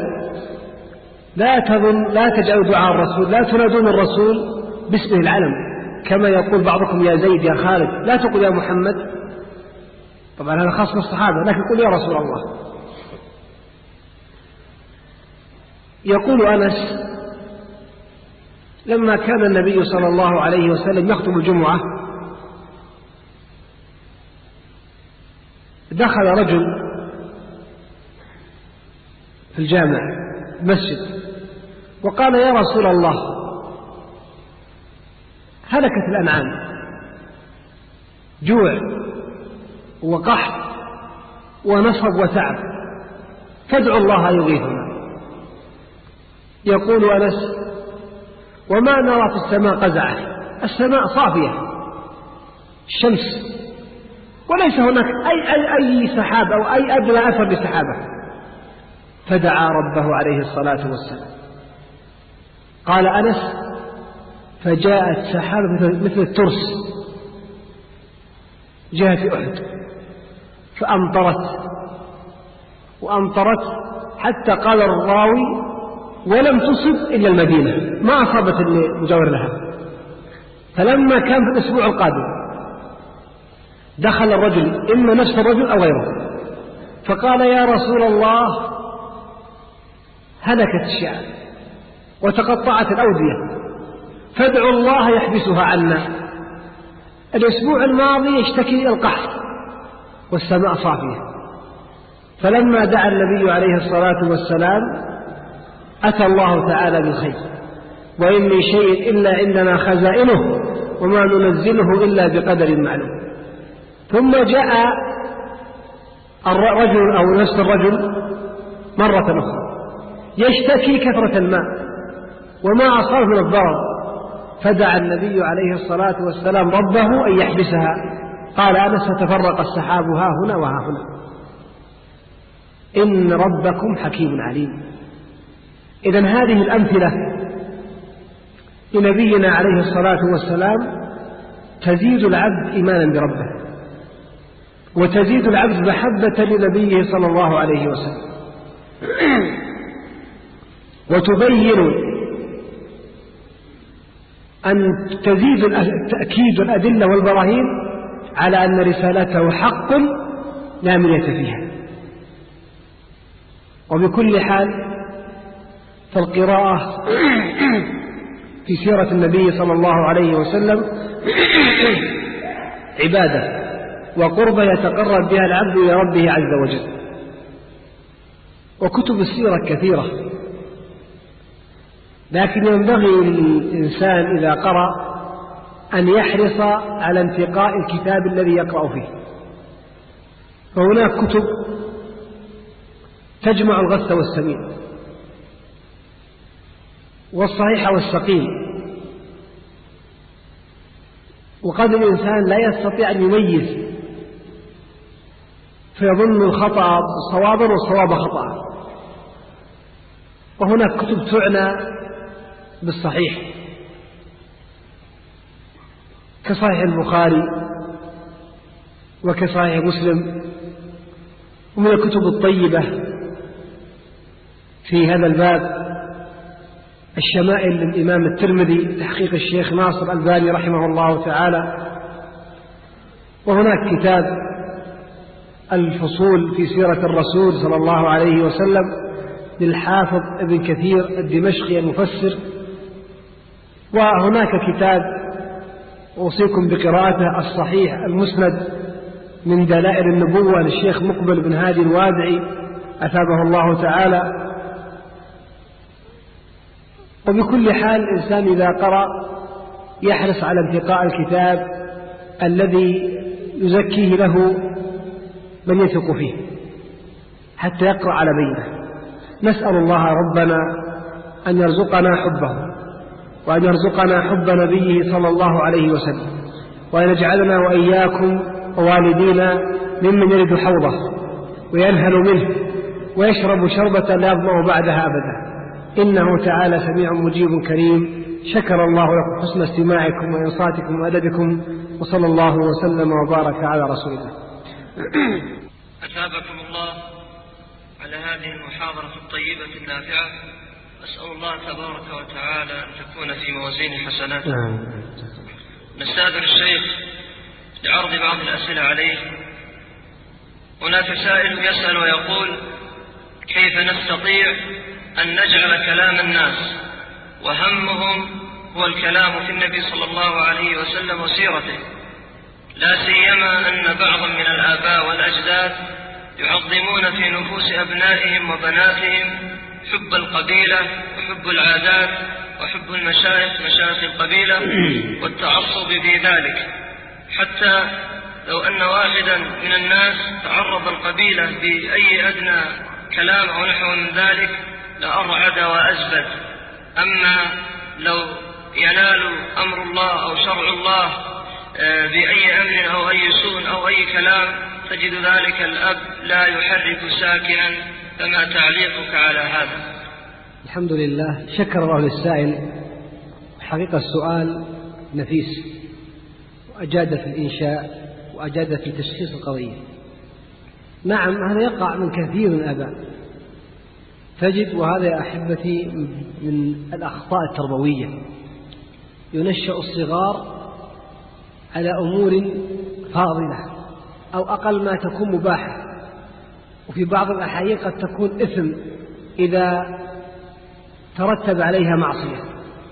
لا تجعلوا دعاء الرسول، لا تنادون الرسول باسمه العلم كما يقول بعضكم يا زيد يا خالد، لا تقول يا محمد. طبعا هذا خاص بالصحابة، لكن قل يا رسول الله. يقول أنس لما كان النبي صلى الله عليه وسلم يخطب الجمعة دخل رجل في الجامع المسجد وقال يا رسول الله هلكت الأنعام، جوع وقحط ونصب وتعب، فادعوا الله يغيثنا. يقول أنس وما نرى في السماء قزعة، السماء صافية الشمس وليس هناك أي سحاب أو أي أدنى أثر لسحابة. فدعا ربه عليه الصلاة والسلام. قال أنس: فجاءت سحابة مثل الترس جاءت أحد وأمطرت حتى قال الراوي: ولم تصب إلا المدينة، ما أصابت المجاور لها. فلما كان في الأسبوع القادم دخل الرجل، إما نفس الرجل أو غيره، فقال: يا رسول الله، هلكت الشعب وتقطعت الأودية، فادعوا الله يحبسها عنا. الأسبوع الماضي يشتكي القحط والسماء صافية. فلما دعا النبي عليه الصلاة والسلام أتى الله تعالى بالخير: وإن من شيء إلا عندنا خزائنه وما ننزله إلا بقدر معلوم. ثم جاء الرجل أو نفس الرجل مرة أخرى يشتكي كثرة الماء وما أصاب من الضرر، فدعا النبي عليه الصلاة والسلام ربه أن يحبسها. قال أنس: فتفرق السحاب ها هنا وها هنا. إن ربكم حكيم عليم. إذن هذه الأمثلة لنبينا عليه الصلاة والسلام تزيد العبد إيمانا بربه، وتزيد العبد محبة لنبيه صلى الله عليه وسلم، وتبين أن تزيد تأكيد الأدلة والبراهين على أن رسالته حق لا مرية فيها. وبكل حال فالقراءة في سيرة النبي صلى الله عليه وسلم عبادة وقربة يتقرب بها العبد إلى ربه عز وجل. وكتب السيرة كثيرة، لكن ينبغي للإنسان إذا قرأ أن يحرص على انتقاء الكتاب الذي يقرأ فيه. فهناك كتب تجمع الغث والسمين والصحيح والسقيم، وقد الإنسان لا يستطيع أن يميز فيظن الخطأ صوابا والصواب خطأ. وهناك كتب تعنى بالصحيح كصحيح البخاري وكصحيح مسلم. ومن الكتب الطيبة في هذا الباب الشمائل للإمام الترمذي تحقيق الشيخ ناصر الألباني رحمه الله تعالى. وهناك كتاب الفصول في سيرة الرسول صلى الله عليه وسلم للحافظ ابن كثير الدمشقي المفسر. وهناك كتاب أوصيكم بقراءته الصحيح المسند من دلائل النبوة للشيخ مقبل بن هادي الوادعي أثابه الله تعالى. وبكل حال الإنسان إذا قرأ يحرص على انتقاء الكتاب الذي يزكيه له من يثق فيه حتى يقرأ على بينه. نسأل الله ربنا أن يرزقنا حبه، وأن يرزقنا حب نبيه صلى الله عليه وسلم، وأن يجعلنا وإياكم ووالدينا ممن يرد حوضه وينهل منه ويشرب شربة لا يظمأ بعدها أبدا، إنه تعالى سميع مجيب كريم. شكر الله لكم حسن استماعكم وإنصاتكم وأدبكم، وصلى الله وسلم وبارك على رسول الله. أثابكم الله على هذه المحاضرة الطيبة النافعة. أسأل الله تبارك وتعالى أن تكون في موازين حسناته. نستأذن الشيخ لعرض بعض الأسئلة عليه. هناك سائل يسأل ويقول: كيف نستطيع أن نجعل كلام الناس وهمهم هو الكلام في النبي صلى الله عليه وسلم وسيرته، لا سيما أن بعضا من الآباء والأجداد يعظمون في نفوس أبنائهم وبناتهم حب القبيلة وحب العادات وحب المشايخ مشايخ القبيلة والتعصب في ذلك، حتى لو أن واحدا من الناس تعرض القبيلة بأي أدنى كلام أو نحو من ذلك لأرعد وأزبد. أما لو ينال أمر الله أو شرع الله بأي أمر أو أي سوء أو أي كلام تجد ذلك الأب لا يحرك ساكنا، فما تعليقك على هذا؟ الحمد لله، شكر الله للسائل. حقيقة السؤال نفيس، وأجاد في الإنشاء وأجاد في تشخيص القضية. نعم، هذا يقع من كثير من الآباء، تجد، وهذا يا أحبتي من الأخطاء التربوية، ينشأ الصغار على أمور فاضلة أو أقل ما تكون مباحة، وفي بعض الأحيان قد تكون إثم إذا ترتب عليها معصية.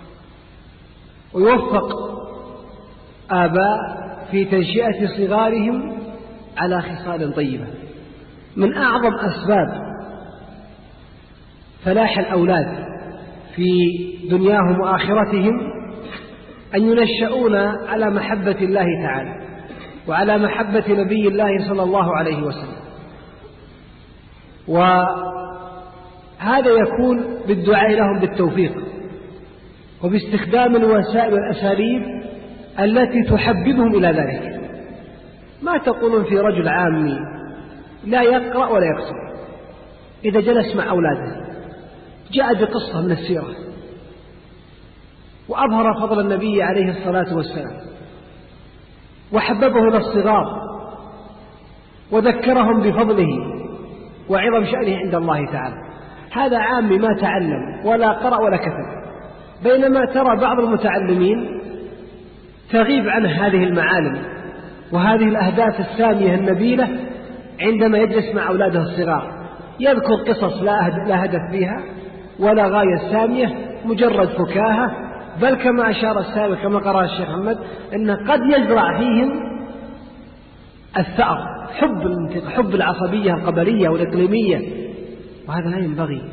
ويوفق آباء في تنشئة صغارهم على خصال طيبة. من أعظم أسباب فلاح الأولاد في دنياهم وآخرتهم أن ينشأون على محبة الله تعالى وعلى محبة نبي الله صلى الله عليه وسلم، وهذا يكون بالدعاء لهم بالتوفيق وباستخدام الوسائل والأساليب التي تحببهم إلى ذلك. ما تقولون في رجل عامي لا يقرأ ولا يكتب إذا جلس مع أولاده جاء بقصة من السيرة وأظهر فضل النبي عليه الصلاة والسلام وحببه إلى الصغار وذكرهم بفضله وعظم شأنه عند الله تعالى، هذا عامي ما تعلم ولا قرأ ولا كتب. بينما ترى بعض المتعلمين تغيب عنه هذه المعالم وهذه الأهداف السامية النبيلة عندما يجلس مع أولاده الصغار، يذكر قصص لا هدف فيها ولا غاية سامية، مجرد فكاهة، بل كما أشار السابق كما قرأ الشيخ محمد أنه قد يزرع فيهم الثأر، حب العصبية القبلية والإقليمية، وهذا لا ينبغي.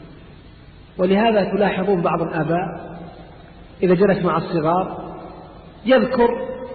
ولهذا تلاحظون بعض الآباء إذا جلس مع الصغار يذكر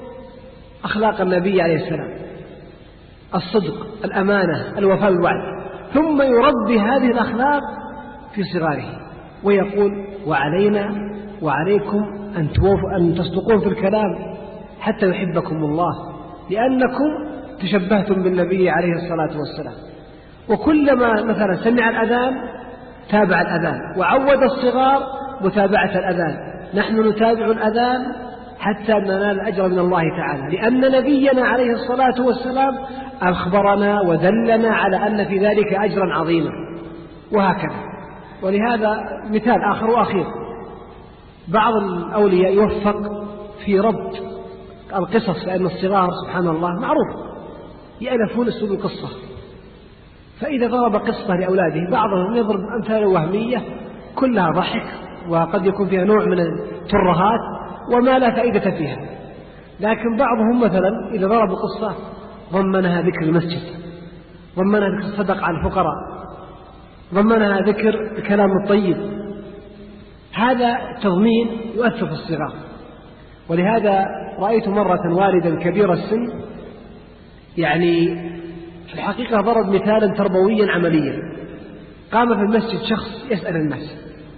أخلاق النبي عليه السلام، الصدق، الأمانة، الوفاء بالوعد، ثم يربي هذه الأخلاق في صغاره ويقول وعلينا وعليكم أن تصدقون في الكلام حتى يحبكم الله لأنكم تشبهتم بالنبي عليه الصلاة والسلام. وكلما مثلا سمع الأذان تابع الأذان، وعود الصغار متابعة الأذان. نحن نتابع الأذان حتى ننال الأجر من الله تعالى، لأن نبينا عليه الصلاة والسلام أخبرنا ودلنا على أن في ذلك أجرا عظيما، وهكذا. ولهذا مثال آخر وأخير، بعض الأولياء يوفق في ربط القصص، لأن الصغار سبحان الله معروف يألفون أسلوب القصة، فإذا ضرب قصة لأولاده بعضهم يضرب أمثال وهمية كلها ضحك وقد يكون فيها نوع من الترهات وما لا فائدة فيها، لكن بعضهم مثلا إذا ضرب قصة ضمنها ذكر المسجد، ضمنها ذكر الصدق على الفقراء، ضمنها ذكر الكلام الطيب، هذا تضمين يؤثر في الصغار. ولهذا رأيت مرة والدا كبير السن يعني في الحقيقة ضرب مثالا تربويا عمليا. قام في المسجد شخص يسأل الناس،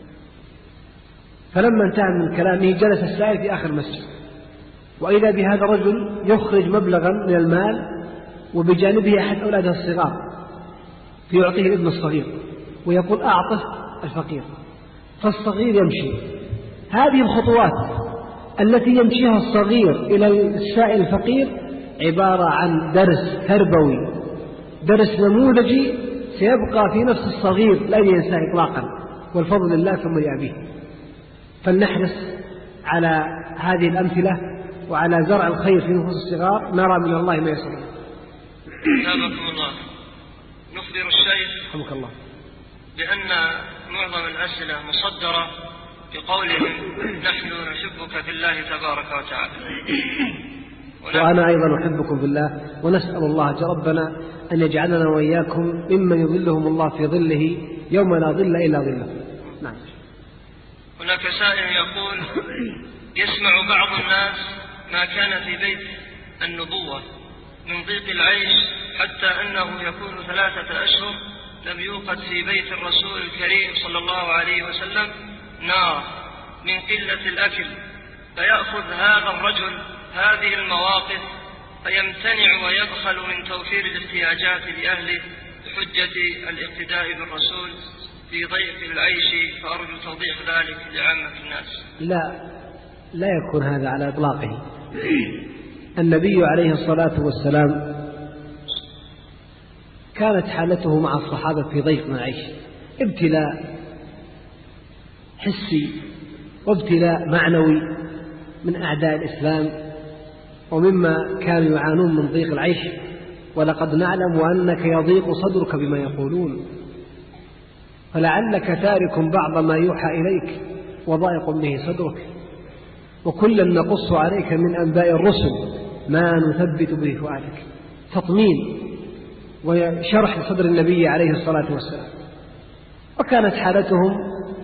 فلما انتهى من كلامه جلس السائل في آخر المسجد، وإذا بهذا الرجل يخرج مبلغا من المال وبجانبه أحد أولاده الصغار فيعطيه الابن الصغير ويقول أعطه الفقير، فالصغير يمشي. هذه الخطوات التي يمشيها الصغير إلى السائل الفقير عبارة عن درس تربوي، درس نموذجي سيبقى في نفس الصغير لا ينساه إطلاقا، والفضل لله ثم لأبيه. فلنحرص على هذه الأمثلة وعلى زرع الخير في نفوس الصغار، نرى من الله ما يسر. أثابكم الله. نخبر الشيخ رحمك الله بأن معظم الأسئلة مصدرة بقولهم نحن نحبك في الله تبارك وتعالى، وأنا أيضا أحبكم في الله، ونسأل الله ربنا أن يجعلنا وإياكم ممن يظلهم الله في ظله يوم لا ظل إلا ظله. نعم. هناك سائل يقول يسمع بعض الناس ما كان في بيت النبوة من ضيق العيش حتى أنه يكون 3 أشهر لم يوقد في بيت الرسول الكريم صلى الله عليه وسلم نار من قلة الأكل، فيأخذ هذا الرجل هذه المواقف فيمتنع ويبخل من توفير الاحتياجات لأهله بحجة الاقتداء بالرسول في ضيق العيش، فأرجو توضيح ذلك لعامة الناس. لا يكون هذا على إطلاقه. النبي عليه الصلاة والسلام كانت حالته مع الصحابة في ضيق من العيش، ابتلاء حسي وابتلاء معنوي من أعداء الإسلام ومما كانوا يعانون من ضيق العيش، ولقد نعلم أنك يضيق صدرك بما يقولون فلعلك تارك بعض ما يوحى إليك وضائق به صدرك، وكلا نقص عليك من أنباء الرسل ما نثبت به فؤادك. تطمين وشرح لصدر النبي عليه الصلاة والسلام. وكانت حالتهم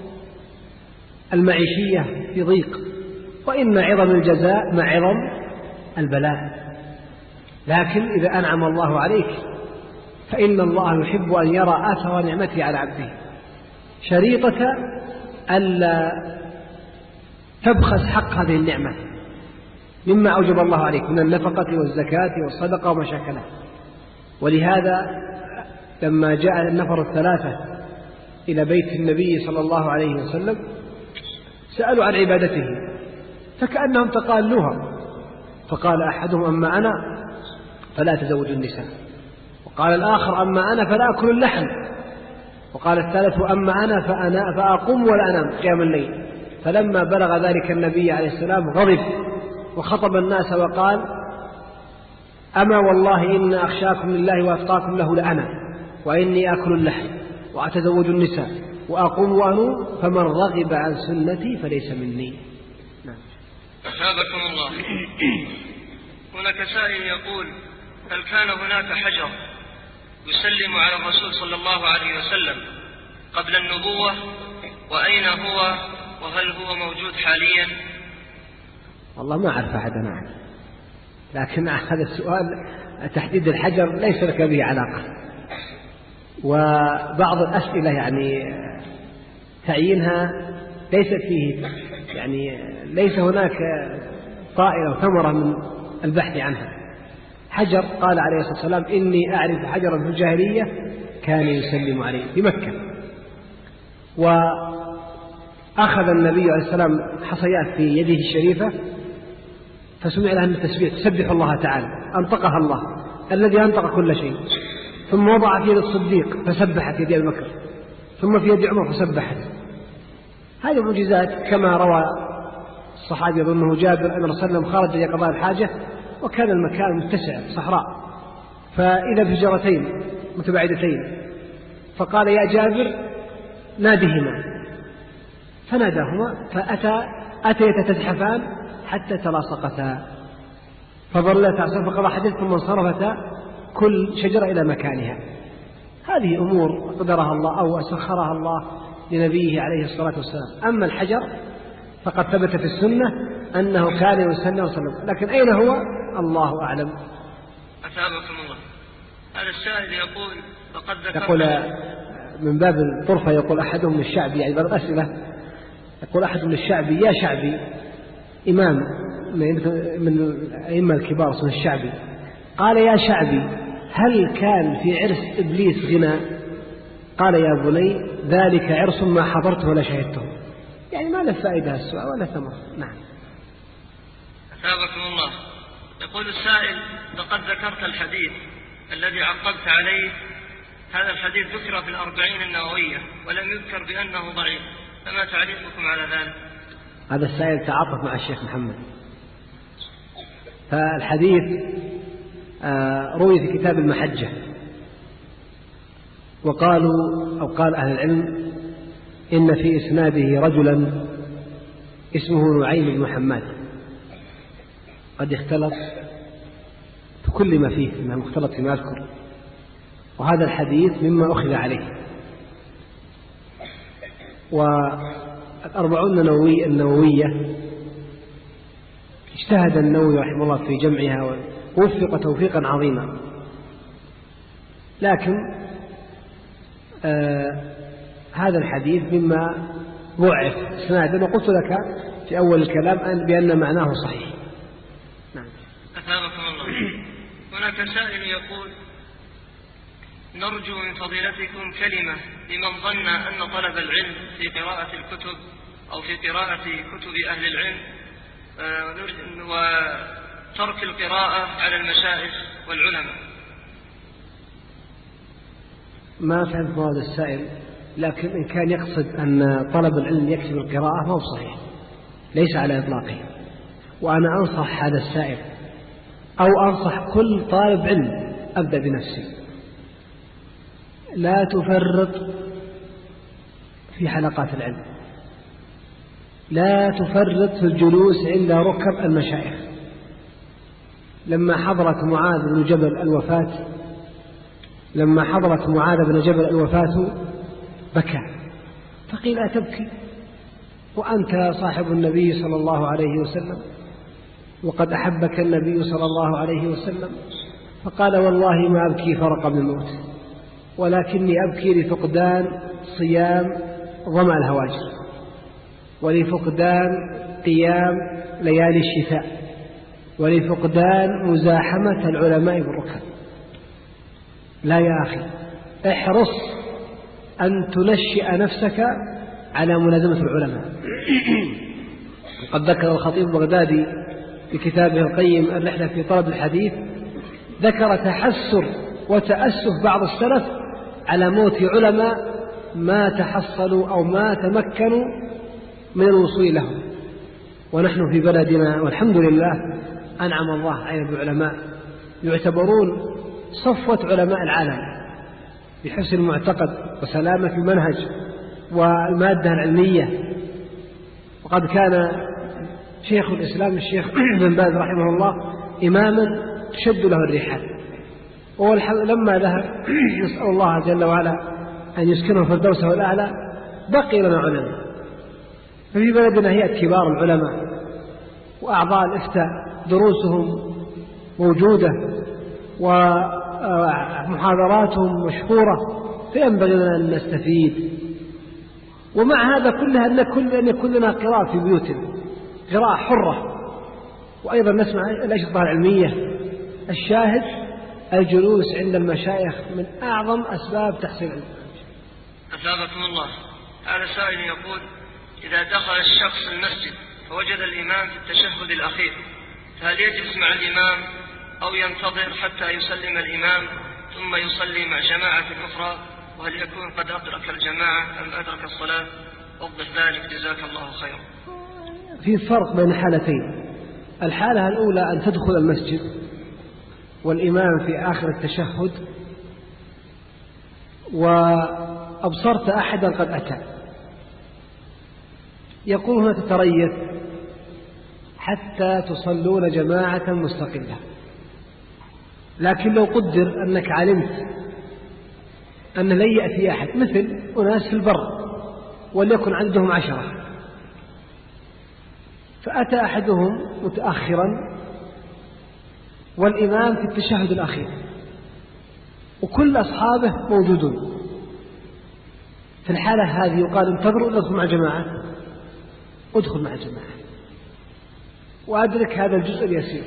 المعيشية في ضيق، وإن عظم الجزاء مع عظم البلاء. لكن إذا أنعم الله عليك فإن الله يحب أن يرى آثر نعمته على عبده. شريطة ألا تبخس حق هذه النعمة مما أوجب الله عليك من النفقة والزكاة والصدقة وما شاكله. ولهذا لما جاء النفر الثلاثة إلى بيت النبي صلى الله عليه وسلم سألوا عن عبادته فكأنهم تقالوها، فقال أحدهم أما أنا فلا أتزوج النساء، وقال الآخر أما أنا فلا أكل اللحم، وقال الثالث أما أنا فأقوم ولا أنام قيام الليل. فلما بلغ ذلك النبي عليه السلام غضب وخطب الناس وقال أما والله إن أخشاكم لله وأتقاكم له لأنا، وإني أكل اللحم وأتزوج النساء وأقوم وأنوم، فمن رغب عن سنتي فليس مني. أثابكم الله. هناك سائل يقول هل كان هناك حجر يسلم على الرسول صلى الله عليه وسلم قبل النبوة، وأين هو، وهل هو موجود حاليا؟ والله ما أعرف أحدا عنه، لكن هذا السؤال تحديد الحجر ليس لك به علاقة. وبعض الأسئلة يعني تعيينها ليست فيه يعني ليس هناك طائرة وثمرة من البحث عنها. حجر قال عليه الصلاة والسلام إني أعرف حجرا في الجاهلية كان يسلم عليه في مكة. وأخذ النبي عليه السلام حصيات في يده الشريفة فسمع لها التسبيح تسبح الله تعالى، أنطقها الله الذي أنطق كل شيء، ثم وضع في يد الصديق فسبحت في يد أبي بكر، ثم في يد عمر فسبحت. هذه معجزات كما روى الصحابي يظنه جابر أن الرسول صلى الله عليه وسلم خرج لقضاء الحاجة وكان المكان متسع صحراء، فإذا بشجرتين متباعدتين فقال يا جابر نادهما، فناداهما فأتيتا تزحفان حتى تلاصقتا، فظلتا فقضى حديث ثم انصرفتا كل شجرة إلى مكانها. هذه أمور قدرها الله أو سخرها الله لنبيه عليه الصلاة والسلام. أما الحجر فقد ثبت في السنة أنه كان يسنى وسلم، لكن أين هو الله أعلم. أثابكم الله. هذا السائل يقول فقد يقول من باب الطرفة يقول أحدهم للشعبي يعني بعض الأسئلة يقول أحدهم للشعبي يا شعبي، إمام من الأئمة الكبار اسمه الشعبي، قال يا شعبي هل كان في عرس إبليس غنى؟ قال يا بني ذلك عرس ما حضرته ولا شهدته. يعني ما له فائدة السؤال ولا ثمر. نعم. أثابكم الله. يقول السائل لقد ذكرت الحديث الذي عقبت عليه، هذا الحديث ذكر في الأربعين النووية ولم يذكر بأنه ضعيف، فما تعليقكم على ذلك؟ هذا السائل تعاطف مع الشيخ محمد. فالحديث روي في كتاب المحجة، وقالوا أو قال أهل العلم إن في إسناده رجلا اسمه نعيم بن محمد قد اختلط في كل ما فيه إنه مختلط فيما أذكر، وهذا الحديث مما أخذ عليه. والأربعون النووية اجتهد النووي رحمه الله في جمعها ووفق توفيقا عظيما، لكن هذا الحديث مما ضعف اسنادا، وقلت لك في أول الكلام بأن معناه صحيح. نعم. هناك سائل يقول: نرجو من فضيلتكم كلمة لمن ظن أن طلب العلم في قراءة الكتب أو في قراءة كتب أهل العلم وترك القراءة على المشايخ والعلماء. ما فهمت هذا السائل، لكن إن كان يقصد أن طلب العلم يكتب القراءة فهو صحيح، ليس على إطلاقه. وأنا أنصح هذا السائل أو أنصح كل طالب علم، أبدأ بنفسي، لا تفرط في حلقات العلم، لا تفرط في الجلوس عند ركب المشايخ. لما حضرت معاذ بن جبل الوفاة بكى، فقيل: أتبكي وأنت صاحب النبي صلى الله عليه وسلم وقد أحبك النبي صلى الله عليه وسلم؟ فقال: والله ما أبكي فرقا من الموت، ولكني أبكي لفقدان صيام ظمأ الهواجر، ولفقدان قيام ليالي الشتاء، ولفقدان مزاحمة العلماء بالركب. لا يا أخي، احرص أن تنشئ نفسك على ملازمة العلماء. قد ذكر الخطيب البغدادي في كتابه القيم الرحلة في طلب الحديث، ذكر تحسر وتأسف بعض السلف على موت علماء ما تحصلوا أو ما تمكنوا من الوصول لهم. ونحن في بلدنا والحمد لله أنعم الله علينا بعلماء يعتبرون صفوة علماء العالم بحسن المعتقد وسلامة المنهج والمادة العلمية. وقد كان شيخ الإسلام الشيخ بن باز رحمه الله إماما تشد له الرحال، ولما ذهب نسأل الله جل وعلا أن يسكنه في الفردوس الأعلى بقي لنا علماء. ففي بلدنا هي كبار العلماء وأعضاء الإفتاء دروسهم موجودة ومحاضراتهم مشهورة، فينبغي لنا أن نستفيد. ومع هذا كلها أن يكون لنا قراءة في بيوتنا، قراءة حرة، وأيضا نسمع الأشرطة العلمية. الشاهد الجلوس عند المشايخ من أعظم أسباب تحصيل العلم. أثابكم الله. هذا سائل يقول: إذا دخل الشخص المسجد فوجد الإمام في التشهد الأخير، فهل يجلس مع الإمام أو ينتظر حتى يسلم الإمام ثم يصلي مع جماعة أخرى؟ وهل يكون قد أدرك الجماعة أم أدرك الصلاة؟ وضح ذلك جزاك الله خيرا. في فرق بين حالتين. الحالة الأولى أن تدخل المسجد والإمام في آخر التشهد وأبصرت أحدا قد أتى، يقول هنا تتريث حتى تصلون جماعة مستقلة. لكن لو قدر أنك علمت أن لن يأتي أحد، مثل أناس في البر وليكن عندهم 10، فأتى أحدهم متأخرا والإمام في التشهد الأخير وكل أصحابه موجودون، في الحالة هذه يقال: انتظروا ادخل مع جماعة، ادخل مع جماعة وأدرك هذا الجزء اليسير.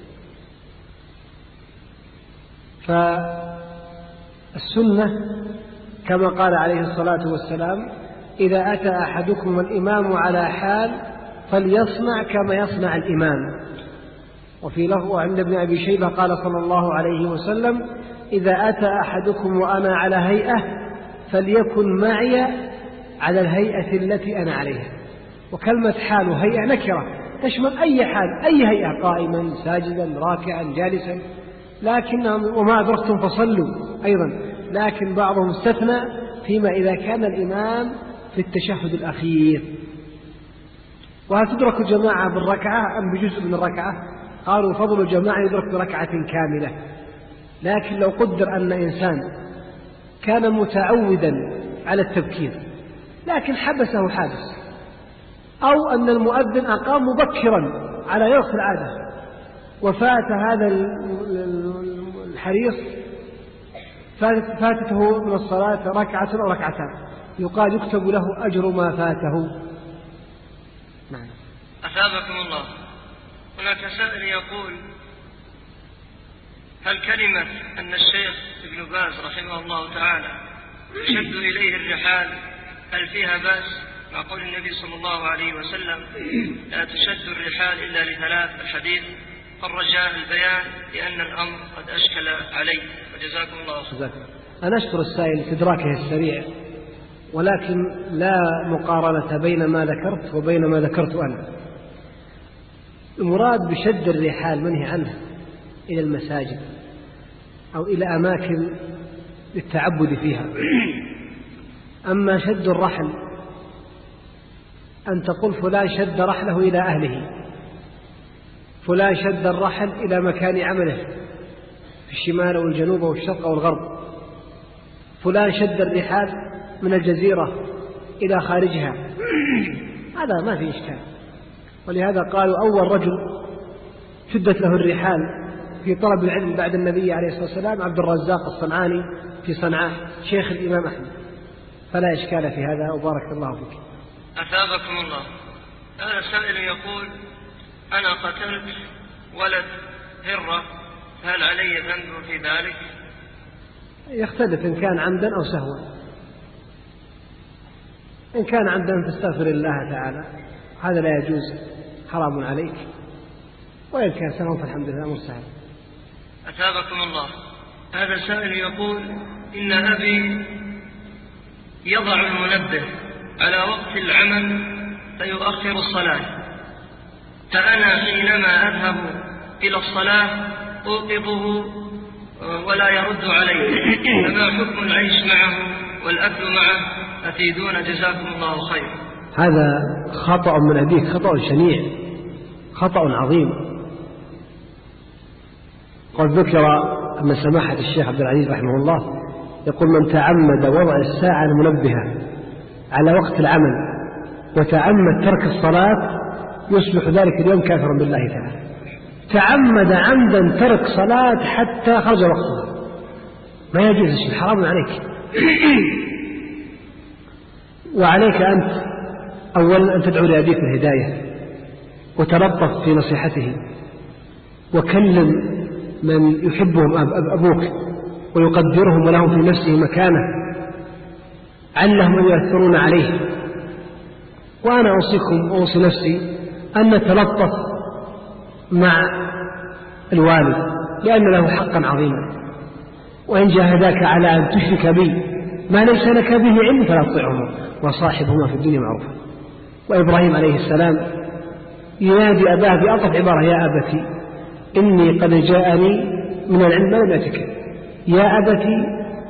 فالسنة كما قال عليه الصلاة والسلام: إذا أتى أحدكم الإمام على حال فليصنع كما يصنع الإمام. وفي لفظ عند ابن أبي شيبة قال صلى الله عليه وسلم: إذا أتى أحدكم وأنا على هيئة فليكن معي على الهيئة التي أنا عليها. وكلمة حال وهيئة نكرة تشمل أي حال، أي هيئة، قائما ساجدا راكعا جالسا، لكنهم وما أدركتم فصلوا أيضا، لكن بعضهم استثنى فيما إذا كان الإمام في التشهد الأخير. وهل تدرك الجماعة بالركعة أم بجزء من الركعة؟ قالوا: فضل الجماعة يدرك بركعة كاملة. لكن لو قدر أن إنسان كان متعودا على التبكير لكن حبسه حادث، أو أن المؤذن أقام مبكرا على يرخ العادة وفات هذا الحريص فاتته من الصلاة ركعة أو ركعتان، يقال يكتب له أجر ما فاته. نعم. أثابكم الله. هناك سائل يقول: هل كلمة أن الشيخ ابن باز رحمه الله تعالى يشد إليه الرحال هل فيها بأس مع قول النبي صلى الله عليه وسلم لا تشد الرحال إلا لثلاث الحديث؟ الرجاء البيان لأن الأمر قد أشكل عليه، وجزاكم الله خيرا. أنا أشكر السائل لإدراكه السريع، ولكن لا مقارنة بين ما ذكرت وبين ما ذكرت أنا. المراد بشد الرحال منهي عنه إلى المساجد أو إلى أماكن للتعبد فيها. أما شد الرحل أن تقول فلان شد رحله إلى أهله، فلان شد الرحل إلى مكان عمله في الشمال والجنوب والشرق والغرب، فلان شد الرحال من الجزيرة إلى خارجها، هذا ما في إشكال. ولهذا قالوا أول رجل شدت له الرحال في طلب العلم بعد النبي عليه الصلاة والسلام عبد الرزاق الصنعاني في صنعاء شيخ الإمام أحمد، فلا إشكال في هذا، وبارك الله فيك. أثابكم الله. هذا سائل يقول أنا قتلت ولد هرة، هل علي ذنب في ذلك؟ يختلف إن كان عمدا أو سهوا. إن كان عمدا تستغفر الله تعالى، هذا لا يجوز، حرام عليك. وإن كان سهوا فالحمد لله مستحيل. أثابكم الله. هذا سائل يقول إن أبي يضع المنبه على وقت العمل فيؤخر الصلاة، فأنا حينما أذهب إلى الصلاة أوقظه ولا يرد علي، فما حكم العيش معه والأكل معه؟ أفيدونا جزاكم الله خير. هذا خطأ من أبيك، خطأ شنيع، خطأ عظيم. قد ذكر أن سماحة الشيخ عبد العزيز رحمه الله يقول من تعمد وضع الساعة المنبهة على وقت العمل وتعمد ترك الصلاة يصبح ذلك اليوم كافرا بالله تعالى. تعمد عمدا ترك صلاة حتى خرج وقتها، ما يجوز الشيء، حرام عليك. وعليك أنت أولا أن تدعو لأبيك بالهداية وتلطف في نصيحته، وكلم من يحبهم أبوك ويقدرهم ولهم في نفسه مكانة علهم أن يؤثرون عليه. وأنا أوصيكم وأوصي نفسي أن نتلطف مع الوالد لأن له حقا عظيما، وإن جاهداك على أن تشرك بي ما ليس لك به علم فلا تطعهما وصاحبهما في الدنيا معروفا. وإبراهيم عليه السلام ينادي أباه بألطف عبارة يا أبتي إني قد جاءني من العلم ما لم يأتك، يا أبتي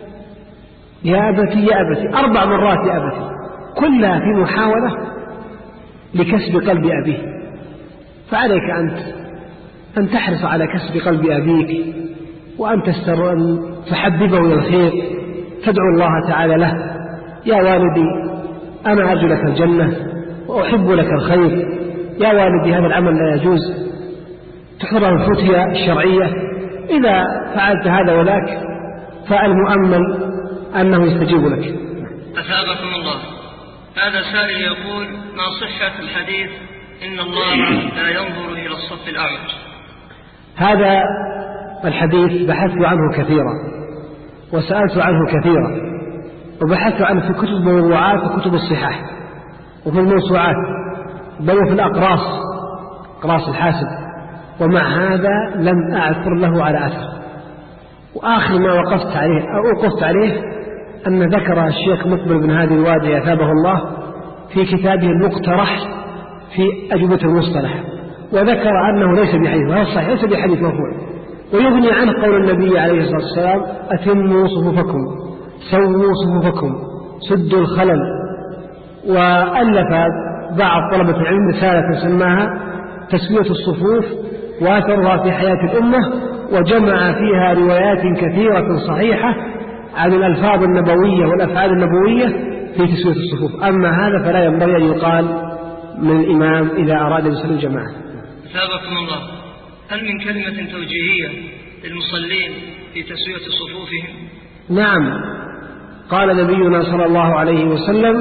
يا أبتي يا أبتي 4 مرات يا أبتي، كلها في محاولة لكسب قلب أبيه. فعليك أنت أن تحرص على كسب قلب أبيك، وأن تحببه إلى الخير، تدعو الله تعالى له يا والدي أنا أرجو لك الجنة وأحب لك الخير، يا والدي هذا العمل لا يجوز، تحضر الفتية الشرعية، إذا فعلت هذا وذاك فالمؤمل أنه يستجيب لك. أثابكم الله. هذا سائل يقول ما صحة الحديث إن الله لا ينظر إلى الصف الأعوج؟ هذا الحديث بحثت عنه كثيرا وسألت عنه كثيرا، وبحثت عنه في كتب الموضوعات وكتب الصحاح وفي الموسوعات بل وفي الأقراص، أقراص الحاسب، ومع هذا لم أعثر له على أثر. وآخر ما وقفت عليه أن ذكر الشيخ مقبل بن هادي الوادي أثابه الله في كتابه المقترح في أجوبة المصطلح، وذكر أنه ليس بحديث، وهذا صحيح ليس بحديث مرفوع، ويغني عنه قول النبي عليه الصلاة والسلام أتموا صفوفكم سووا صفوفكم سدوا الخلل. وألف بعض طلبة العلم رسالة سماها تسوية الصفوف وأثرها في حياة الأمة، وجمع فيها روايات كثيرة صحيحة عن الألفاظ النبوية والأفعال النبوية في تسوية الصفوف. أما هذا فلا ينبغي أن يقال من الإمام إذا أراد يصلي الجماعة. أثابكم الله. هل من كلمة توجيهية للمصلين في تسوية صفوفهم؟ نعم، قال نبينا صلى الله عليه وسلم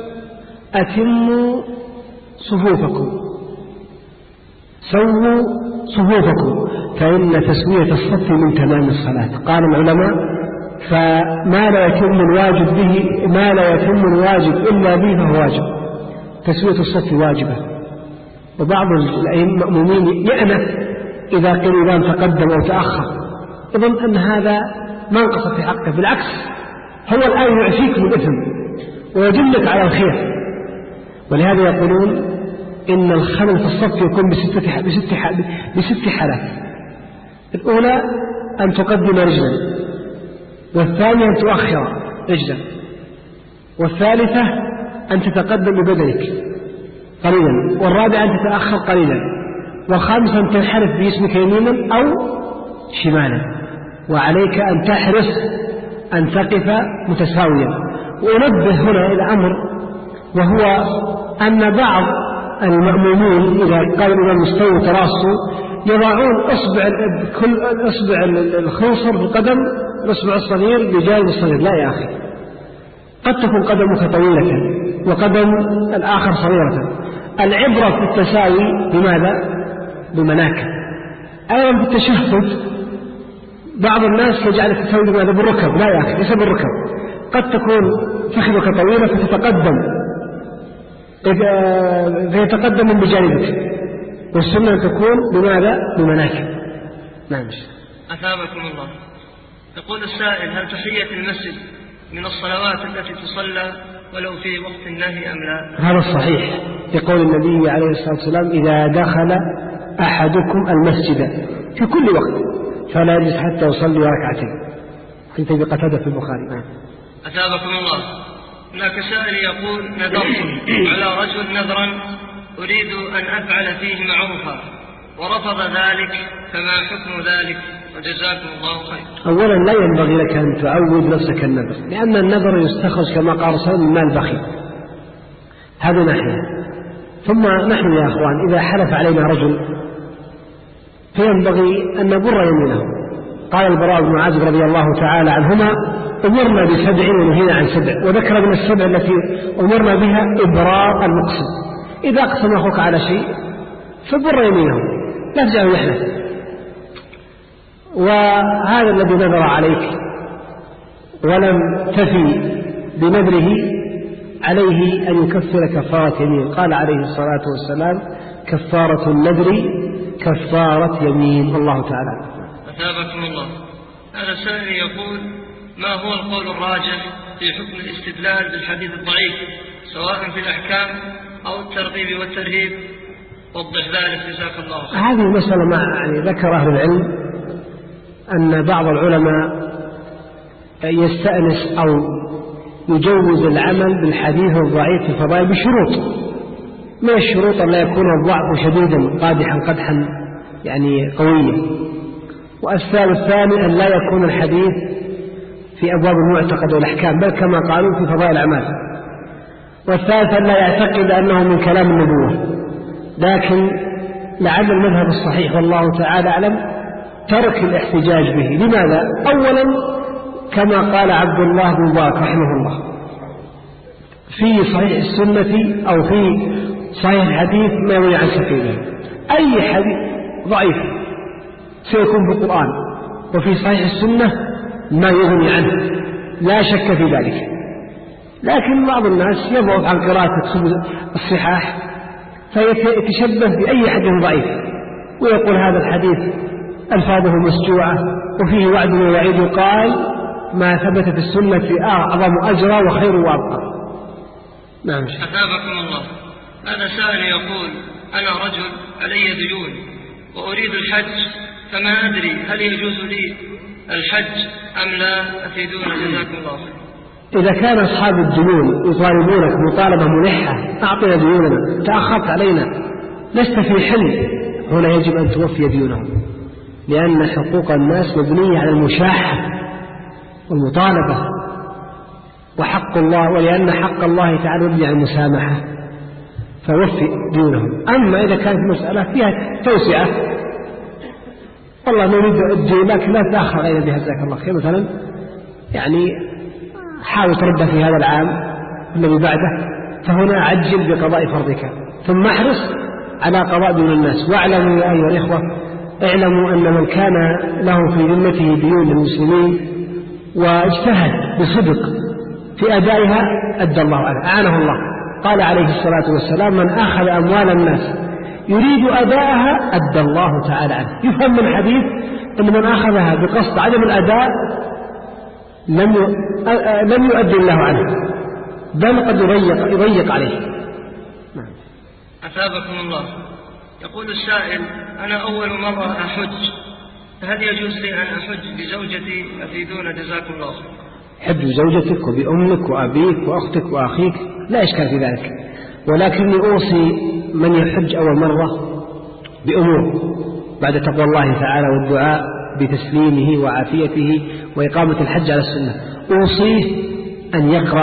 أتموا صفوفكم سووا صفوفكم، فإن تسوية الصف من تمام الصلاة. قال العلماء: فما لا يتم الواجب به، ما لا يتم الواجب إلا به فهو واجب. تسوية الصف واجبة. وبعض المأمومين يأنف إذا قيل الإمام تقدم أو تأخر، يظن أن هذا منقص في حقه. بالعكس، هو الآن يعفيك من الإثم ويدلك على الخير. ولهذا يقولون إن الخلل في الصف يكون بست حالات. الأولى أن تقدم رجلا، والثانية أن تؤخر رجلا، والثالثة أن تتقدم ببدنك قليلا، والرابعة أن تتأخر قليلا، والخامسة أن تنحرف بجسمك يمينا أو شمالا. وعليك أن تحرص أن تقف متساويا. وأنبه هنا إلى أمر، وهو أن بعض المأمومين إذا قال الإمام مستوي تراصوا يضعون كل أصبع الخنصر في القدم، الأصبع الصغير بجانب الصغير. لا يا أخي، قد تكون قدمك طويلة وقدم الآخر صغيرة. العبرة في التساوي بماذا؟ بمناكب. أيضا في التشهد بعض الناس يجعل التساوي بماذا؟ بالركب. لا يا أخي، ليس بالركب. قد تكون فخذك طويلة فيتقدم من بجانبك، والسنة أن تكون بماذا؟ بمناكب. نعم. أثابكم الله. يقول السائل: هل تحية المسجد من الصلوات التي تصلى ولو في وقت النهي أم لا؟ هذا الصحيح، يقول النبي عليه الصلاة والسلام: إذا دخل أحدكم المسجد في كل وقت فلا يجلس حتى يصلي ركعتين. حديث أبي قتادة في البخاري. أثابكم الله. هناك سائل يقول: نذرت على رجل نذرا أريد أن أفعل فيه معروفا ورفض ذلك، فما حكم ذلك؟ وجزاكم الله خير. أولا لا ينبغي لك أن تعود نفسك النذر، لأن النذر يستخرج كما قال رسول الله من مال بخيل. هذا ناحية. ثم نحن يا أخوان إذا حلف علينا رجل فينبغي أن نبر يمينه. قال البراء بن عازب رضي الله تعالى عنهما: أمرنا ب7 ونهينا عن 7، وذكر من ال7 التي أمرنا بها إبراء المقسم. إذا أقسم أخوك على شيء فبر يمينه، لا تجعله يحلف. وهذا الذي نذر عليك ولم تفي بنذره عليه أن يكفر كفارة يمين. قال عليه الصلاة والسلام: كفارة النذر كفارة يمين. الله تعالى. أثابكم الله. هذا السائل يقول: ما هو القول الراجح في حكم الاستدلال بالحديث الضعيف سواء في الأحكام أو الترغيب والترهيب؟ وضح ذلك جزاك الله خير. هذه المسألة يعني ذكر أهل العلم أن بعض العلماء يستأنس أو يجوز العمل بالحديث الضعيف في الفضائل بشروط. من الشروط أن لا يكون الضعف شديدا قادحا قدحا يعني قويا. والسبب الثاني أن لا يكون الحديث في أبواب المعتقد والأحكام بل كما قالوا في فضائل الأعمال. والثالث أن لا يعتقد أنه من كلام النبوة. لكن لعل المذهب الصحيح والله تعالى أعلم ترك الاحتجاج به. لماذا؟ أولا كما قال عبد الله بن مبارك رحمه الله في صحيح السنة أو في صحيح الحديث ما يروي عن سفينه. أي حديث ضعيف سيكون في القرآن وفي صحيح السنة ما يغني عنه، لا شك في ذلك. لكن بعض الناس يضعف عن قراءة الصحاح فيتشبه بأي حديث ضعيف ويقول هذا الحديث ألفاظه مسجوعة وفيه وعد ووعيد. قال: ما ثبت في السنة أعظم أجرا وخير وأبقى. نعم. أثابكم الله. هذا سائل يقول: أنا رجل علي ديون وأريد الحج، فما أدري هل يجوز لي الحج أم لا؟ أفيدونا جزاكم الله خير. إذا كان أصحاب الديون يطالبونك مطالبة ملحة: أعطنا ديوننا، تأخرت علينا، لست في حل، هنا يجب أن توفي ديونهم، لأن حقوق الناس مبنية على المشاحة والمطالبة، وحق الله ولأن حق الله تعالى مبني على المسامحة، فوفي ديونهم. أما إذا كانت مسألة فيها توسعة والله نريد الدين لكن لا تأخر غير بها جزاك الله خير، مثلا يعني حاول ترد في هذا العام الذي بعده، فهنا عجل بقضاء فرضك ثم احرص على قضاء دون الناس. واعلموا يا أيها الإخوة اعلموا أن من كان له في ذمته ديون للمسلمين واجتهد بصدق في أدائها أدى الله عنه، أعانه الله. قال عليه الصلاة والسلام: من أخذ أموال الناس يريد أداءها أدى الله تعالى عنه. يفهم من الحديث أن من أخذها بقصد عدم الأداء لم يؤدي الله عنه، بل قد يضيق عليه. أثابكم الله. يقول السائل: أنا أول مرة أحج، فهل يجوز لي أن أحج بزوجتي؟ أفيدونا جزاكم الله. حج بزوجتك وبأمك وأبيك وأختك وأخيك لا إشكال في ذلك، ولكني أوصي من يحج أول مرة بأمور بعد تقوى الله تعالى والدعاء بتسليمه وعافيته وإقامة الحج على السنة. أوصيه أن يقرأ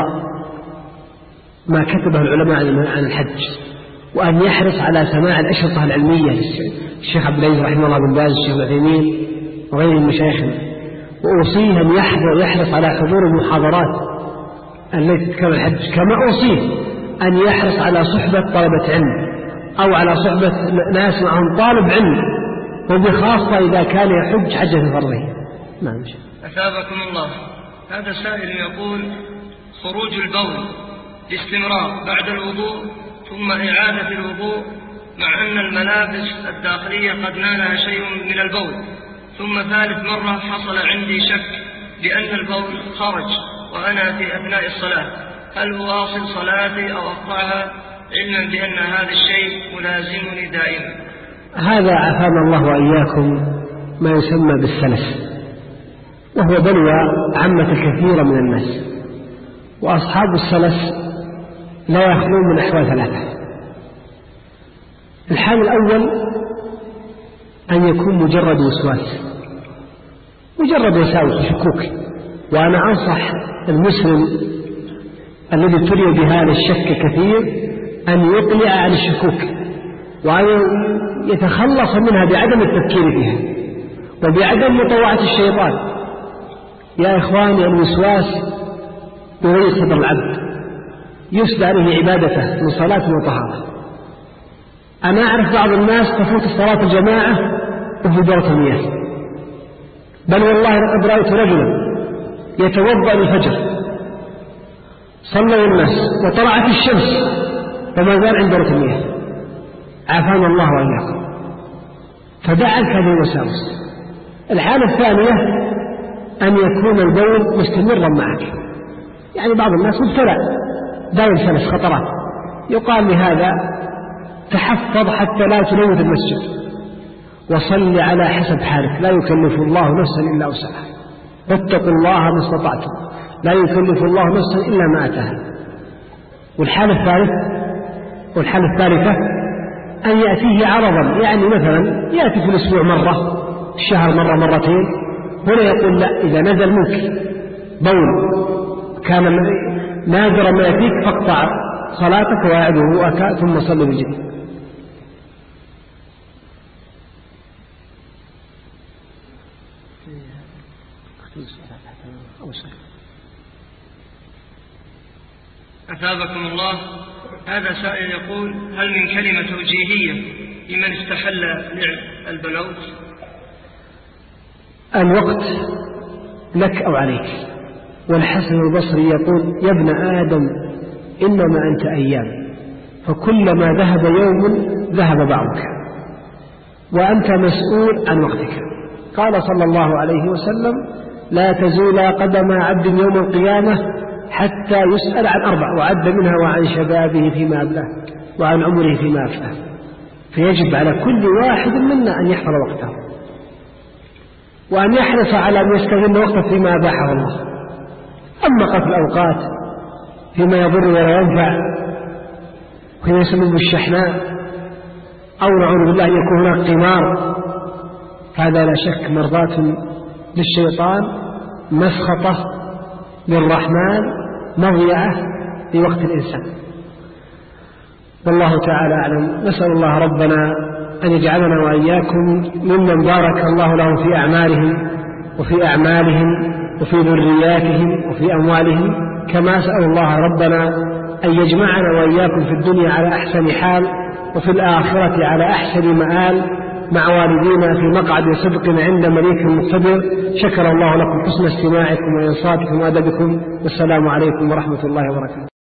ما كتبه العلماء عن الحج، وأن يحرص على سماع الأشرطة العلمية الشيخ عبد العزيز رحمه الله بن باز، الشيخ العثيمين وغير المشايخ. وأوصيه أن يحرص على حضور المحاضرات التي تتكلم الحج، كما أوصيه أن يحرص على صحبة طلبة علم أو على صحبة ناس معهم طالب علم، وبخاصة إذا كان يحج حجة فرضية. نعم. أثابكم الله. هذا سائل يقول: خروج البول باستمرار بعد الوضوء ثم إعادة الوضوء، مع أن الملابس الداخلية قد نالها شيء من البول، ثم ثالث مرة حصل عندي شك بأن البول خرج وأنا في أثناء الصلاة، هل أواصل صلاتي أو أقطعها، علما بأن هذا الشيء ملازمني دائما؟ هذا عافانا الله وإياكم ما يسمى بالسلس، وهو بلوى عامة كثيرا من الناس، وأصحاب السلس لا يخلون من أحوال ثلاثة. الحال الأول أن يكون مجرد وسواس، مجرد وساوس شكوك. وأنا أنصح المسلم الذي ابتلي بهذا الشك كثير أن يقلع عن الشكوك، وأن يتخلص منها بعدم التفكير فيها وبعدم مطاوعة الشيطان. يا إخواني، الوسواس يضيق صدر العبد، يفسد عليه عبادته من صلاة وطهارة. أنا أعرف بعض الناس تفوت الصلاة الجماعة وفي دورة المياه، بل والله لقد رأيت رجلا يتوضأ الفجر، صلوا الناس وطلعت الشمس وما زال عند دورة المياه، عافانا الله وإياكم. فدعك هذه الوساوس. الحالة الثانية أن يكون البول مستمرا معك، يعني بعض الناس مبتلى دائم سلس خطرات، يقال لهذا: تحفظ حتى لا تلوث المسجد، وصل على حسب حالك، لا يكلف الله نفسا إلا وسعها، واتقوا الله ما استطعتم، لا يكلف الله نفسا إلا ما أتاها. والحالة الثالثة أن يأتيه عرضا، يعني مثلا يأتي في الأسبوع مرة، الشهر مرة مرتين، هنا يقول: لا، إذا نزل منك بول كان نادرا ما يأتيك فاقطع صلاتك وأعد وضوءك ثم صل بالجديد. أثابكم الله. هذا سائل يقول: هل من كلمة توجيهية لمن استحل لعب البلوت؟ الوقت لك أو عليك. والحسن البصري يقول: يا ابن آدم إنما أنت أيام، فكلما ذهب يوم ذهب بعضك، وأنت مسؤول عن وقتك. قال صلى الله عليه وسلم: لا تزول قدم عبد يوم القيامة حتى يسأل عن 4، وعد منها وعن شبابه فيما أبلاه وعن عمره فيما أفناه. فيجب على كل واحد منا أن يحفظ وقته، وأن يحرص على أن يستغل وقته فيما أباحه الله. أما قتل الأوقات فيما يضر ولا ينفع، وفيما يسمى بالشحناء، أو نعوذ بالله أن يكون هناك قمار، هذا لا شك مرضاة للشيطان، مسخطة للرحمن، مضيعة في وقت الإنسان. والله تعالى أعلم. نسأل الله ربنا أن يجعلنا وإياكم ممن بارك الله لهم في أعمالهم وفي أعمالهم وفي ذرياتهم وفي أموالهم، كما أسأل الله ربنا أن يجمعنا وإياكم في الدنيا على أحسن حال، وفي الآخرة على أحسن مآل، مع والدينا في مقعد صدق عند مليك مقتدر. شكر الله لكم حسن استماعكم وإنصاتكم وأدبكم، والسلام عليكم ورحمة الله وبركاته.